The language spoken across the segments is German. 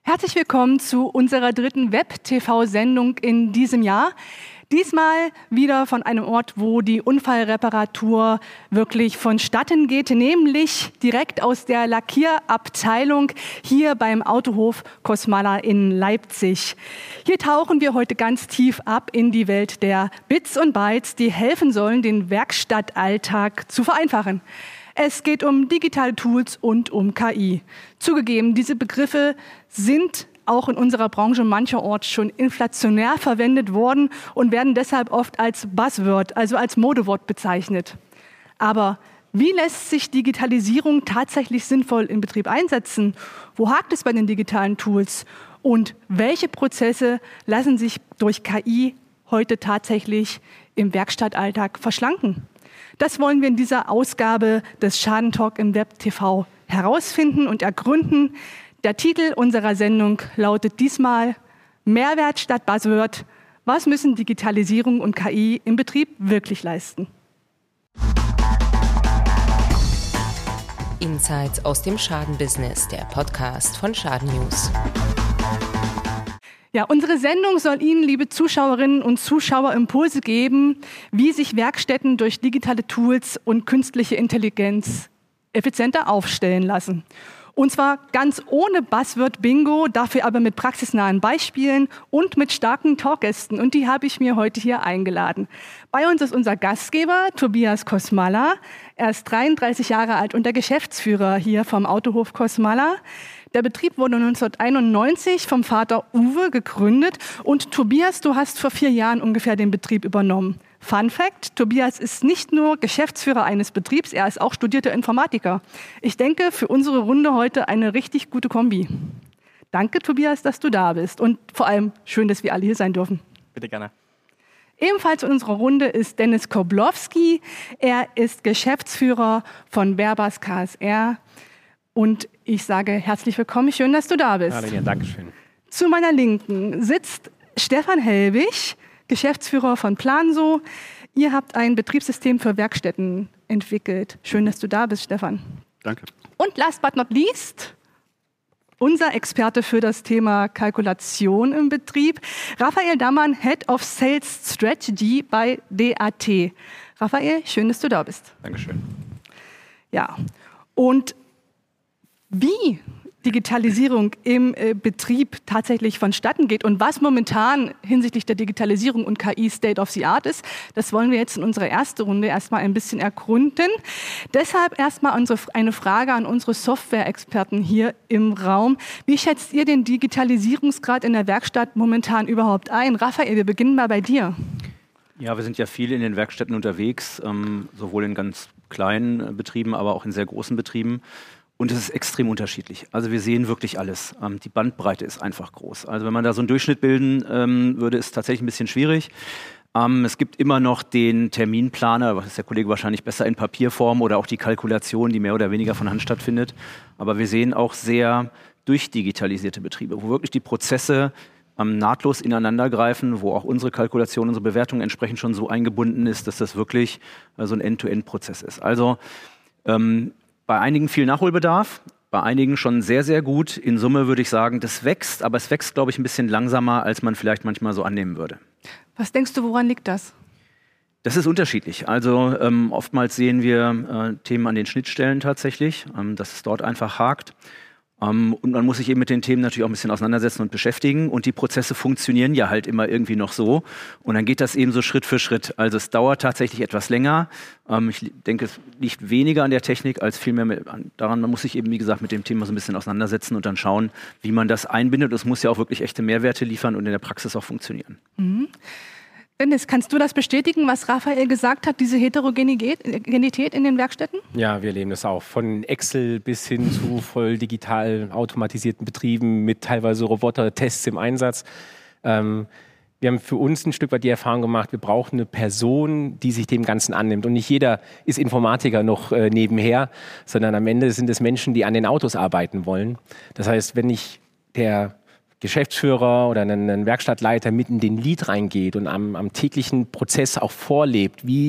Herzlich willkommen zu unserer dritten Web-TV-Sendung in diesem Jahr. Diesmal wieder von einem Ort, wo die Unfallreparatur wirklich vonstatten geht, nämlich direkt aus der Lackierabteilung hier beim Autohof Kosmala in Leipzig. Hier tauchen wir heute ganz tief ab in die Welt der Bits und Bytes, die helfen sollen, den Werkstattalltag zu vereinfachen. Es geht um digitale Tools und um KI. Zugegeben, diese Begriffe sind auch in unserer Branche mancherorts schon inflationär verwendet worden und werden deshalb oft als Buzzword, also als Modewort bezeichnet. Aber wie lässt sich Digitalisierung tatsächlich sinnvoll im Betrieb einsetzen? Wo hakt es bei den digitalen Tools? Und welche Prozesse lassen sich durch KI heute tatsächlich im Werkstattalltag verschlanken? Das wollen wir in dieser Ausgabe des Schadentalk im Web TV herausfinden und ergründen. Der Titel unserer Sendung lautet diesmal Mehrwert statt Buzzword. Was müssen Digitalisierung und KI im Betrieb wirklich leisten? Insights aus dem Schadenbusiness, der Podcast von Schaden News. Ja, unsere Sendung soll Ihnen, liebe Zuschauerinnen und Zuschauer, Impulse geben, wie sich Werkstätten durch digitale Tools und künstliche Intelligenz effizienter aufstellen lassen. Und zwar ganz ohne Buzzword-Bingo, dafür aber mit praxisnahen Beispielen und mit starken Talkgästen. Und die habe ich mir heute hier eingeladen. Bei uns ist unser Gastgeber Tobias Kosmala. Er ist 33 Jahre alt und der Geschäftsführer hier vom Autohof Kosmala. Der Betrieb wurde 1991 vom Vater Uwe gegründet. Und Tobias, du hast vor 4 Jahren ungefähr den Betrieb übernommen. Fun Fact, Tobias ist nicht nur Geschäftsführer eines Betriebs, er ist auch studierter Informatiker. Ich denke, für unsere Runde heute eine richtig gute Kombi. Danke, Tobias, dass du da bist und vor allem schön, dass wir alle hier sein dürfen. Bitte gerne. Ebenfalls in unserer Runde ist Dennis Koblowski. Er ist Geschäftsführer von Verbas KSR und ich sage herzlich willkommen, schön, dass du da bist. Hallo, ja, danke schön. Zu meiner Linken sitzt Stefan Helwig, Geschäftsführer von Planso. Ihr habt ein Betriebssystem für Werkstätten entwickelt. Schön, dass du da bist, Stefan. Danke. Und last but not least, unser Experte für das Thema Kalkulation im Betrieb, Raphael Dammann, Head of Sales Strategy bei DAT. Raphael, schön, dass du da bist. Dankeschön. Ja, und wie Digitalisierung im Betrieb tatsächlich vonstatten geht und was momentan hinsichtlich der Digitalisierung und KI State of the Art ist, das wollen wir jetzt in unserer ersten Runde erstmal ein bisschen ergründen. Deshalb erstmal eine Frage an unsere Software-Experten hier im Raum. Wie schätzt ihr den Digitalisierungsgrad in der Werkstatt momentan überhaupt ein? Raphael, wir beginnen mal bei dir. Ja, wir sind ja viel in den Werkstätten unterwegs, sowohl in ganz kleinen Betrieben, aber auch in sehr großen Betrieben. Und es ist extrem unterschiedlich. Also wir sehen wirklich alles. Die Bandbreite ist einfach groß. Also wenn man da so einen Durchschnitt bilden würde, ist es tatsächlich ein bisschen schwierig. Es gibt immer noch den Terminplaner, was ist der Kollege wahrscheinlich besser in Papierform, oder auch die Kalkulation, die mehr oder weniger von Hand stattfindet. Aber wir sehen auch sehr durchdigitalisierte Betriebe, wo wirklich die Prozesse nahtlos ineinander greifen, wo auch unsere Kalkulation, unsere Bewertung entsprechend schon so eingebunden ist, dass das wirklich so ein End-to-End-Prozess ist. Also bei einigen viel Nachholbedarf, bei einigen schon sehr, sehr gut. In Summe würde ich sagen, das wächst, aber es wächst, glaube ich, ein bisschen langsamer, als man vielleicht manchmal so annehmen würde. Was denkst du, woran liegt das? Das ist unterschiedlich. Also oftmals sehen wir Themen an den Schnittstellen tatsächlich, dass es dort einfach hakt. Und man muss sich eben mit den Themen natürlich auch ein bisschen auseinandersetzen und beschäftigen. Und die Prozesse funktionieren ja halt immer irgendwie noch so. Und dann geht das eben so Schritt für Schritt. Also es dauert tatsächlich etwas länger. Ich denke, es liegt weniger an der Technik als vielmehr daran, man muss sich eben, wie gesagt, mit dem Thema so ein bisschen auseinandersetzen und dann schauen, wie man das einbindet. Es muss ja auch wirklich echte Mehrwerte liefern und in der Praxis auch funktionieren. Mhm. Dennis, kannst du das bestätigen, was Raphael gesagt hat, diese Heterogenität in den Werkstätten? Ja, wir erleben das auch. Von Excel bis hin zu voll digital automatisierten Betrieben mit teilweise Roboter-Tests im Einsatz. Wir haben für uns ein Stück weit die Erfahrung gemacht, wir brauchen eine Person, die sich dem Ganzen annimmt. Und nicht jeder ist Informatiker noch nebenher, sondern am Ende sind es Menschen, die an den Autos arbeiten wollen. Das heißt, wenn nicht der Geschäftsführer oder ein Werkstattleiter mit in den Lead reingeht und am täglichen Prozess auch vorlebt, wie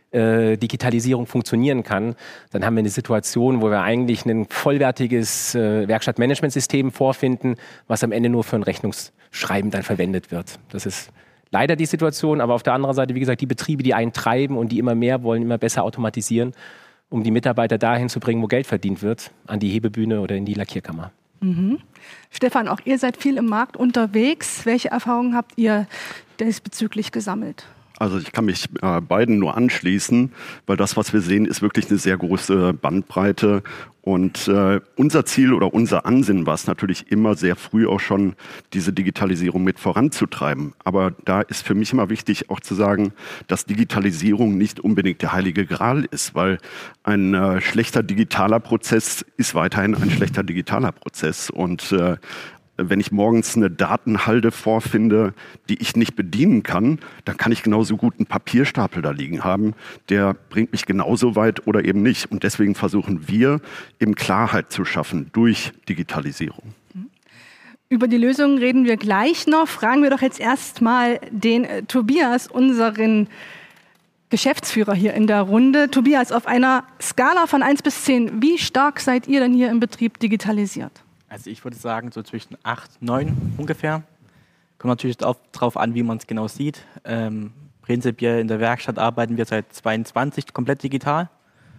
Digitalisierung funktionieren kann, dann haben wir eine Situation, wo wir eigentlich ein vollwertiges Werkstattmanagementsystem vorfinden, was am Ende nur für ein Rechnungsschreiben dann verwendet wird. Das ist leider die Situation, aber auf der anderen Seite, wie gesagt, die Betriebe, die einen treiben und die immer mehr wollen, immer besser automatisieren, um die Mitarbeiter dahin zu bringen, wo Geld verdient wird, an die Hebebühne oder in die Lackierkammer. Stefan, auch ihr seid viel im Markt unterwegs. Welche Erfahrungen habt ihr diesbezüglich gesammelt? Also ich kann mich beiden nur anschließen, weil das, was wir sehen, ist wirklich eine sehr große Bandbreite. Und unser Ziel oder unser Ansinnen war es natürlich immer sehr früh auch schon, diese Digitalisierung mit voranzutreiben. Aber da ist für mich immer wichtig auch zu sagen, dass Digitalisierung nicht unbedingt der heilige Gral ist, weil ein schlechter digitaler Prozess ist weiterhin ein schlechter digitaler Prozess. Und wenn ich morgens eine Datenhalde vorfinde, die ich nicht bedienen kann, dann kann ich genauso gut einen Papierstapel da liegen haben. Der bringt mich genauso weit oder eben nicht. Und deswegen versuchen wir, eben Klarheit zu schaffen durch Digitalisierung. Über die Lösung reden wir gleich noch. Fragen wir doch jetzt erstmal den Tobias, unseren Geschäftsführer hier in der Runde. Tobias, auf einer Skala von 1 bis 10, wie stark seid ihr denn hier im Betrieb digitalisiert? Also ich würde sagen, so zwischen 8, 9 ungefähr. Kommt natürlich auch darauf an, wie man es genau sieht. Prinzipiell in der Werkstatt arbeiten wir seit 22 komplett digital.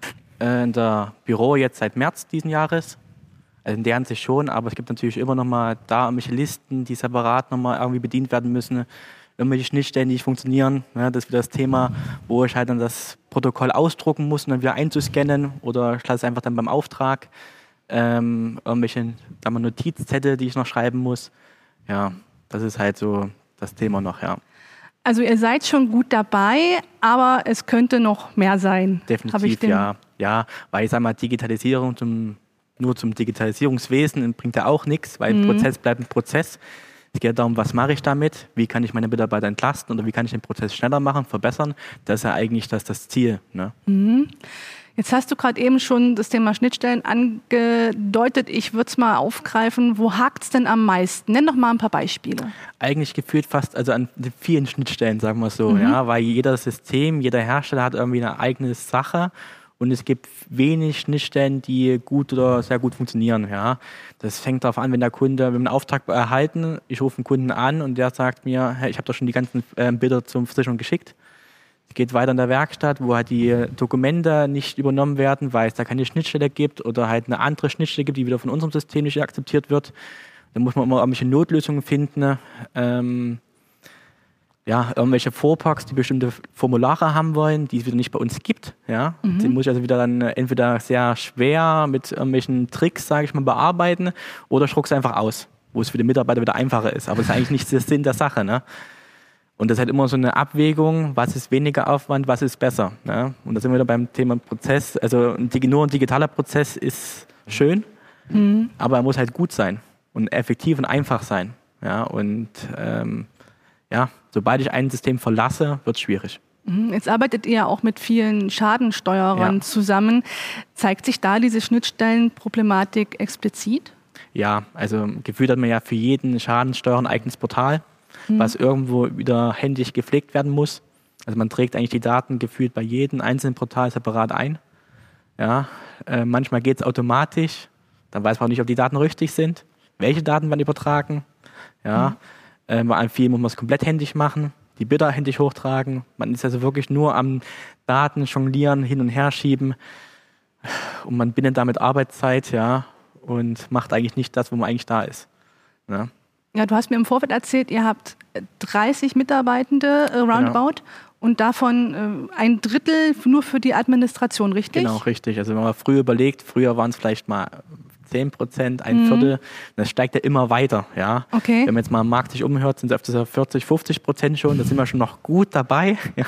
In der Büro jetzt seit März diesen Jahres. Also in der Hinsicht schon, aber es gibt natürlich immer noch mal da irgendwelche Listen, die separat noch mal irgendwie bedient werden müssen. Irgendwelche Schnittstellen, die nicht funktionieren. Ja, das ist wieder das Thema, wo ich halt dann das Protokoll ausdrucken muss und dann wieder einzuscannen oder ich lasse es einfach dann beim Auftrag. Irgendwelche Notizzettel, die ich noch schreiben muss. Ja, das ist halt so das Thema noch, ja. Also ihr seid schon gut dabei, aber es könnte noch mehr sein. Definitiv, ja. Ja, weil ich sage mal, Digitalisierung nur zum Digitalisierungswesen bringt ja auch nichts, weil ein Prozess bleibt ein Prozess. Es geht darum, was mache ich damit, wie kann ich meine Mitarbeiter entlasten oder wie kann ich den Prozess schneller machen, verbessern. Das ist ja eigentlich das Ziel. Ne? Jetzt hast du gerade eben schon das Thema Schnittstellen angedeutet. Ich würde es mal aufgreifen. Wo hakt es denn am meisten? Nenn doch mal ein paar Beispiele. Eigentlich gefühlt fast an vielen Schnittstellen, sagen wir so. Ja, weil jeder System, jeder Hersteller hat irgendwie eine eigene Sache und es gibt wenig Schnittstellen, die gut oder sehr gut funktionieren. Ja. Das fängt darauf an, wenn der Kunde, wir haben einen Auftrag erhalten, ich rufe einen Kunden an und der sagt mir, hey, ich habe doch schon die ganzen Bilder zur Versicherung geschickt. Es geht weiter in der Werkstatt, wo halt die Dokumente nicht übernommen werden, weil es da keine Schnittstelle gibt oder halt eine andere Schnittstelle gibt, die wieder von unserem System nicht akzeptiert wird. Da muss man immer irgendwelche Notlösungen finden. Irgendwelche Vorpacks, die bestimmte Formulare haben wollen, die es wieder nicht bei uns gibt. Ja? Die muss ich also wieder dann entweder sehr schwer mit irgendwelchen Tricks, sage ich mal, bearbeiten oder ich drucke es einfach aus, wo es für den Mitarbeiter wieder einfacher ist. Aber das ist eigentlich nicht der Sinn der Sache. Ne? Und das ist halt immer so eine Abwägung, was ist weniger Aufwand, was ist besser. Ne? Und da sind wir wieder beim Thema Prozess. Also nur ein digitaler Prozess ist schön, aber er muss halt gut sein und effektiv und einfach sein. Ja? Und sobald ich ein System verlasse, wird es schwierig. Jetzt arbeitet ihr auch mit vielen Schadensteuerern zusammen. Zeigt sich da diese Schnittstellenproblematik explizit? Ja, also gefühlt hat man ja für jeden Schadensteuer ein eigenes Portal, was irgendwo wieder händisch gepflegt werden muss. Also man trägt eigentlich die Daten gefühlt bei jedem einzelnen Portal separat ein. Ja, manchmal geht es automatisch, dann weiß man auch nicht, ob die Daten richtig sind, welche Daten werden übertragen. Ja, bei vielen muss man es komplett händisch machen, die Bilder händisch hochtragen. Man ist also wirklich nur am Daten jonglieren, hin und her schieben und man bindet damit Arbeitszeit, ja, und macht eigentlich nicht das, wo man eigentlich da ist. Ja. Ja, du hast mir im Vorfeld erzählt, ihr habt 30 Mitarbeitende roundabout und davon ein Drittel nur für die Administration, richtig? Genau, richtig. Also wenn man früher überlegt, früher waren es vielleicht mal 10%, ein Viertel, das steigt ja immer weiter. Ja. Okay. Wenn man jetzt mal am Markt sich umhört, sind es öfters 40, 50% schon, da sind wir schon noch gut dabei. Ja.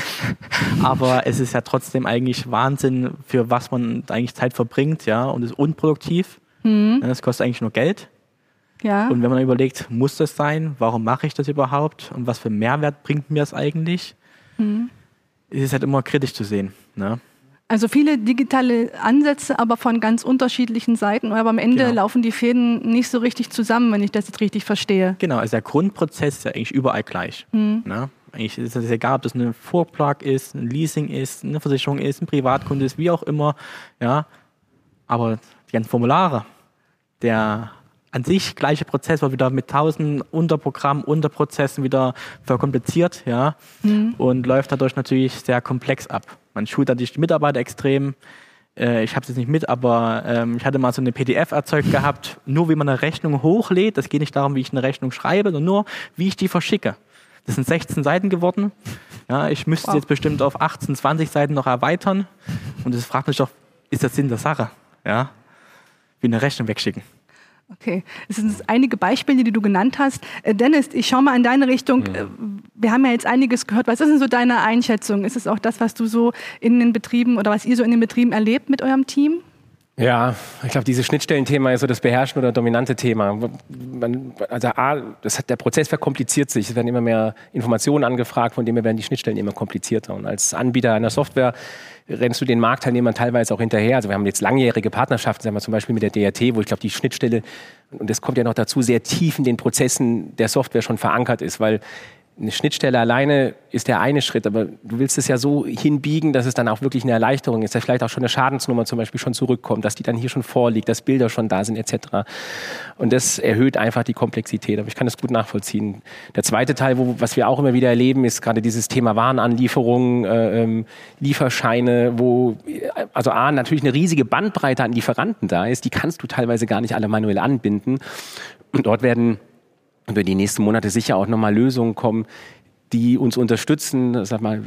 Aber es ist ja trotzdem eigentlich Wahnsinn, für was man eigentlich Zeit verbringt, ja, und ist unproduktiv. Das kostet eigentlich nur Geld. Ja. Und wenn man überlegt, muss das sein? Warum mache ich das überhaupt? Und was für Mehrwert bringt mir das eigentlich? Ist es halt immer kritisch zu sehen. Ne? Also viele digitale Ansätze, aber von ganz unterschiedlichen Seiten. Aber am Ende laufen die Fäden nicht so richtig zusammen, wenn ich das jetzt richtig verstehe. Genau, also der Grundprozess ist ja eigentlich überall gleich. Ne? Eigentlich ist es egal, ob das eine Fuhrpark ist, ein Leasing ist, eine Versicherung ist, ein Privatkunde ist, wie auch immer. Ja. Aber die ganzen Formulare, der an sich gleiche Prozess wird wieder mit 1000 Unterprogrammen, Unterprozessen wieder verkompliziert, ja, und läuft dadurch natürlich sehr komplex ab. Man schult natürlich die Mitarbeiter extrem. Ich habe es jetzt nicht mit, aber ich hatte mal so eine PDF erzeugt gehabt, nur wie man eine Rechnung hochlädt. Das geht nicht darum, wie ich eine Rechnung schreibe, sondern nur, wie ich die verschicke. Das sind 16 Seiten geworden. Ja, ich müsste es jetzt bestimmt auf 18, 20 Seiten noch erweitern. Und das fragt mich doch, ist das Sinn der Sache? Ja, wie eine Rechnung wegschicken. Okay, es sind einige Beispiele, die du genannt hast. Dennis, ich schaue mal in deine Richtung. Wir haben ja jetzt einiges gehört. Was ist denn so deine Einschätzung? Ist es auch das, was du so in den Betrieben oder was ihr so in den Betrieben erlebt mit eurem Team? Ja, ich glaube, dieses Schnittstellenthema ist so das beherrschende oder dominante Thema. Der Prozess verkompliziert sich. Es werden immer mehr Informationen angefragt, von denen werden die Schnittstellen immer komplizierter. Und als Anbieter einer Software rennst du den Marktteilnehmern teilweise auch hinterher. Also wir haben jetzt langjährige Partnerschaften, sagen wir zum Beispiel mit der DRT, wo ich glaube, die Schnittstelle, und das kommt ja noch dazu, sehr tief in den Prozessen der Software schon verankert ist, weil eine Schnittstelle alleine ist der eine Schritt, aber du willst es ja so hinbiegen, dass es dann auch wirklich eine Erleichterung ist, dass vielleicht auch schon eine Schadensnummer zum Beispiel schon zurückkommt, dass die dann hier schon vorliegt, dass Bilder schon da sind etc. Und das erhöht einfach die Komplexität, aber ich kann das gut nachvollziehen. Der zweite Teil, was wir auch immer wieder erleben, ist gerade dieses Thema Warenanlieferung, Lieferscheine, wo also natürlich eine riesige Bandbreite an Lieferanten da ist, die kannst du teilweise gar nicht alle manuell anbinden. Und dort werden über die nächsten Monate sicher auch nochmal Lösungen kommen, die uns unterstützen, sag mal,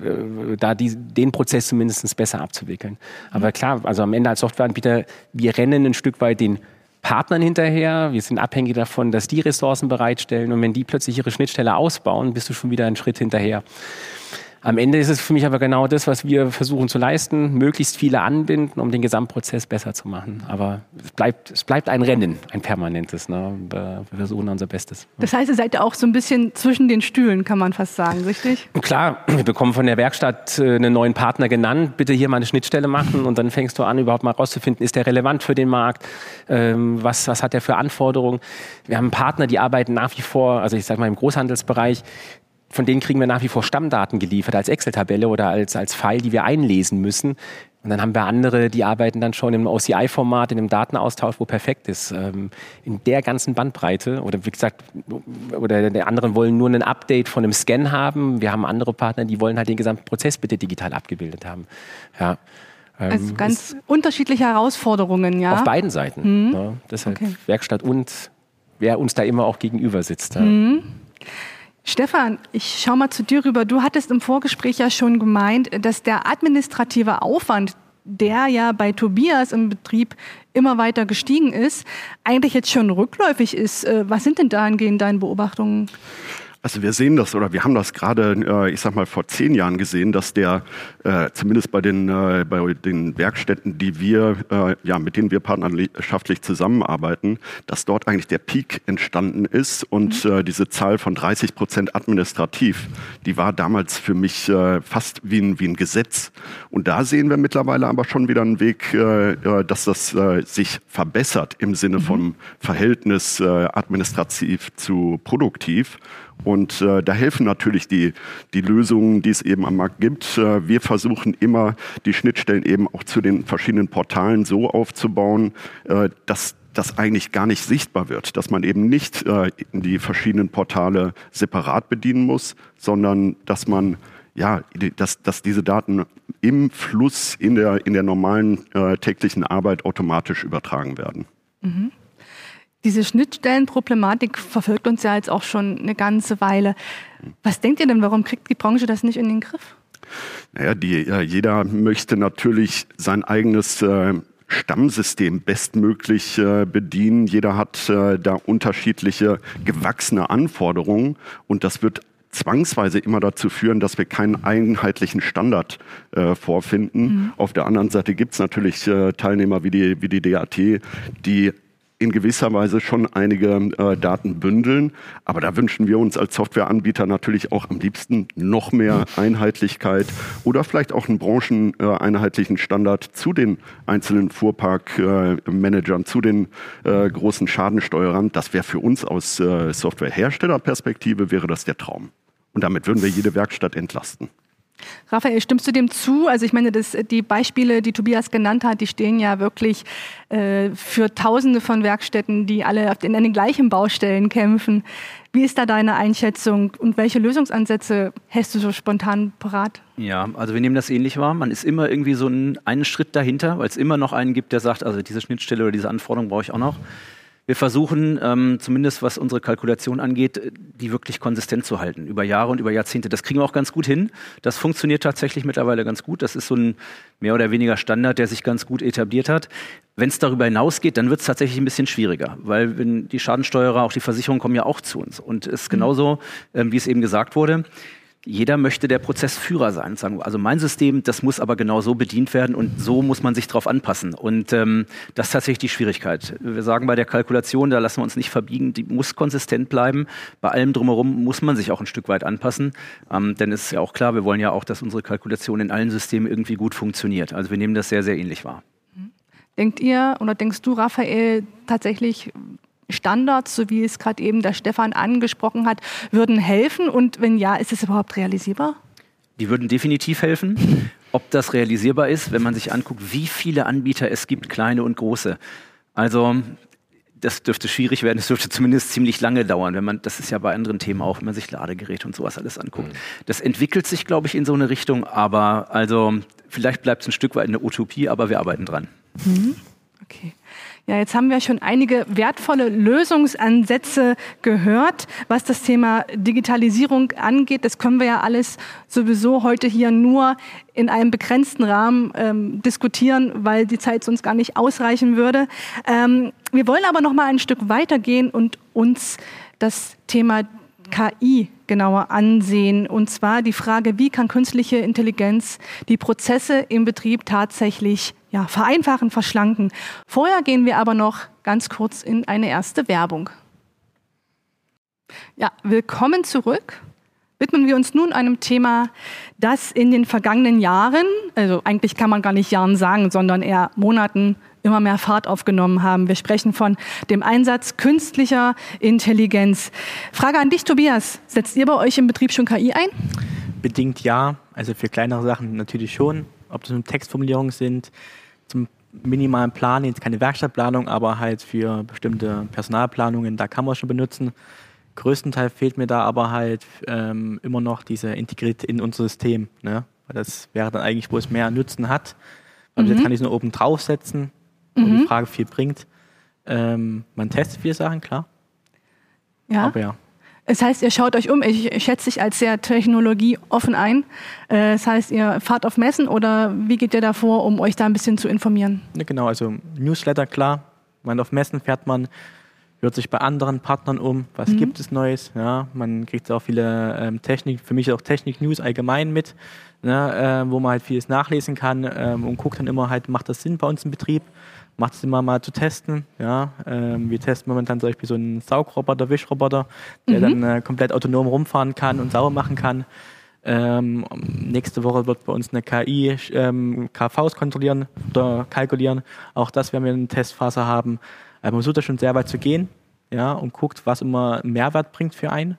den Prozess zumindest besser abzuwickeln. Aber klar, also am Ende als Softwareanbieter, wir rennen ein Stück weit den Partnern hinterher. Wir sind abhängig davon, dass die Ressourcen bereitstellen. Und wenn die plötzlich ihre Schnittstelle ausbauen, bist du schon wieder einen Schritt hinterher. Am Ende ist es für mich aber genau das, was wir versuchen zu leisten, möglichst viele anbinden, um den Gesamtprozess besser zu machen. Aber es bleibt ein Rennen, ein permanentes. Ne? Wir versuchen unser Bestes. Das heißt, ihr seid ja auch so ein bisschen zwischen den Stühlen, kann man fast sagen, richtig? Und klar, wir bekommen von der Werkstatt einen neuen Partner genannt, bitte hier mal eine Schnittstelle machen und dann fängst du an, überhaupt mal rauszufinden, ist der relevant für den Markt, was hat der für Anforderungen. Wir haben Partner, die arbeiten nach wie vor, also ich sage mal im Großhandelsbereich, von denen kriegen wir nach wie vor Stammdaten geliefert als Excel-Tabelle oder als File, die wir einlesen müssen. Und dann haben wir andere, die arbeiten dann schon im OCI-Format, in einem Datenaustausch, wo perfekt ist. In der ganzen Bandbreite. Oder wie gesagt, oder die anderen wollen nur ein Update von einem Scan haben. Wir haben andere Partner, die wollen halt den gesamten Prozess bitte digital abgebildet haben. Ja. Also ganz unterschiedliche Herausforderungen, ja? Auf beiden Seiten. Ja, deshalb Werkstatt und wer uns da immer auch gegenüber sitzt. Ja. Stefan, ich schau mal zu dir rüber. Du hattest im Vorgespräch ja schon gemeint, dass der administrative Aufwand, der ja bei Tobias im Betrieb immer weiter gestiegen ist, eigentlich jetzt schon rückläufig ist. Was sind denn dahingehend deine Beobachtungen? Also wir sehen das oder wir haben das gerade, ich sag mal, vor 10 Jahren gesehen, dass der zumindest bei den Werkstätten, die wir, mit denen wir partnerschaftlich zusammenarbeiten, dass dort eigentlich der Peak entstanden ist und diese Zahl von 30% administrativ, die war damals für mich fast wie ein Gesetz. Und da sehen wir mittlerweile aber schon wieder einen Weg, dass das sich verbessert im Sinne vom Verhältnis administrativ zu produktiv. Und da helfen natürlich die Lösungen, die es eben am Markt gibt. Wir versuchen immer, die Schnittstellen eben auch zu den verschiedenen Portalen so aufzubauen, dass das eigentlich gar nicht sichtbar wird, dass man eben nicht die verschiedenen Portale separat bedienen muss, sondern dass man dass diese Daten im Fluss in der normalen täglichen Arbeit automatisch übertragen werden. Mhm. Diese Schnittstellenproblematik verfolgt uns ja jetzt auch schon eine ganze Weile. Was denkt ihr denn, warum kriegt die Branche das nicht in den Griff? Naja, jeder möchte natürlich sein eigenes Stammsystem bestmöglich bedienen. Jeder hat da unterschiedliche gewachsene Anforderungen und das wird zwangsweise immer dazu führen, dass wir keinen einheitlichen Standard vorfinden. Auf der anderen Seite gibt es natürlich Teilnehmer wie die DAT, die in gewisser Weise schon einige Daten bündeln. Aber da wünschen wir uns als Softwareanbieter natürlich auch am liebsten noch mehr Einheitlichkeit oder vielleicht auch einen brancheneinheitlichen Standard zu den einzelnen Fuhrparkmanagern, zu den großen Schadensteuerern. Das wäre für uns aus Softwareherstellerperspektive wäre das der Traum. Und damit würden wir jede Werkstatt entlasten. Raphael, stimmst du dem zu? Also ich meine, die Beispiele, die Tobias genannt hat, die stehen ja wirklich für Tausende von Werkstätten, die alle an den gleichen Baustellen kämpfen. Wie ist da deine Einschätzung und welche Lösungsansätze hast du so spontan parat? Ja, also wir nehmen das ähnlich wahr. Man ist immer irgendwie so einen Schritt dahinter, weil es immer noch einen gibt, der sagt, also diese Schnittstelle oder diese Anforderung brauche ich auch noch. Wir versuchen, zumindest was unsere Kalkulation angeht, die wirklich konsistent zu halten, über Jahre und über Jahrzehnte. Das kriegen wir auch ganz gut hin. Das funktioniert tatsächlich mittlerweile ganz gut. Das ist so ein mehr oder weniger Standard, der sich ganz gut etabliert hat. Wenn es darüber hinausgeht, dann wird es tatsächlich ein bisschen schwieriger, weil wenn die Schadensteuerer, auch die Versicherungen kommen ja auch zu uns. Und es ist genauso, wie es eben gesagt wurde, jeder möchte der Prozessführer sein und sagen, also mein System, das muss aber genau so bedient werden und so muss man sich drauf anpassen. Und das ist tatsächlich die Schwierigkeit. Wir sagen bei der Kalkulation, da lassen wir uns nicht verbiegen, die muss konsistent bleiben. Bei allem drumherum muss man sich auch ein Stück weit anpassen. Denn es ist ja auch klar, wir wollen ja auch, dass unsere Kalkulation in allen Systemen irgendwie gut funktioniert. Also wir nehmen das sehr, sehr ähnlich wahr. Denkt ihr oder denkst du, Raphael, tatsächlich Standards, so wie es gerade eben der Stefan angesprochen hat, würden helfen? Und wenn ja, ist es überhaupt realisierbar? Die würden definitiv helfen. Ob das realisierbar ist, wenn man sich anguckt, wie viele Anbieter es gibt, kleine und große. Also das dürfte schwierig werden, es dürfte zumindest ziemlich lange dauern, das ist ja bei anderen Themen auch, wenn man sich Ladegeräte und sowas alles anguckt. Das entwickelt sich, glaube ich, in so eine Richtung, aber also vielleicht bleibt es ein Stück weit eine Utopie, aber wir arbeiten dran. Okay. Ja, jetzt haben wir schon einige wertvolle Lösungsansätze gehört, was das Thema Digitalisierung angeht. Das können wir ja alles sowieso heute hier nur in einem begrenzten Rahmen diskutieren, weil die Zeit sonst gar nicht ausreichen würde. Wir wollen aber noch mal ein Stück weitergehen und uns das Thema KI genauer ansehen. Und zwar die Frage, wie kann künstliche Intelligenz die Prozesse im Betrieb tatsächlich vereinfachen, verschlanken. Vorher gehen wir aber noch ganz kurz in eine erste Werbung. Ja, willkommen zurück. Widmen wir uns nun einem Thema, das in den vergangenen Jahren, also eigentlich kann man gar nicht Jahren sagen, sondern eher Monaten, immer mehr Fahrt aufgenommen haben. Wir sprechen von dem Einsatz künstlicher Intelligenz. Frage an dich, Tobias. Setzt ihr bei euch im Betrieb schon KI ein? Bedingt ja, also für kleinere Sachen natürlich schon. Ob das nun Textformulierungen sind, zum minimalen Plan, jetzt keine Werkstattplanung, aber halt für bestimmte Personalplanungen, da kann man schon benutzen. Größtenteils fehlt mir da aber halt immer noch diese Integrität in unser System. Ne? Weil das wäre dann eigentlich, wo es mehr Nutzen hat. Weil jetzt kann ich es nur oben draufsetzen, wo die Frage viel bringt. Man testet viele Sachen, klar. Ja. Aber ja. Das heißt, ihr schaut euch um, ich schätze dich als sehr technologieoffen ein. Das heißt, ihr fahrt auf Messen oder wie geht ihr da vor, um euch da ein bisschen zu informieren? Ja, genau, also Newsletter, klar. Auf Messen fährt man, hört sich bei anderen Partnern um, was gibt es Neues. Ja, man kriegt auch viele Technik, für mich auch Technik-News allgemein mit, ne, wo man halt vieles nachlesen kann und guckt dann immer halt, macht das Sinn bei uns im Betrieb? Macht es immer mal zu testen. Ja? Wir testen momentan zum Beispiel so einen Saugroboter, Wischroboter, der dann komplett autonom rumfahren kann und sauber machen kann. Nächste Woche wird bei uns eine KI KVs kontrollieren oder kalkulieren. Auch das werden wir in der Testphase haben. Man versucht da schon sehr weit zu gehen, ja, und guckt, was immer einen Mehrwert bringt für einen.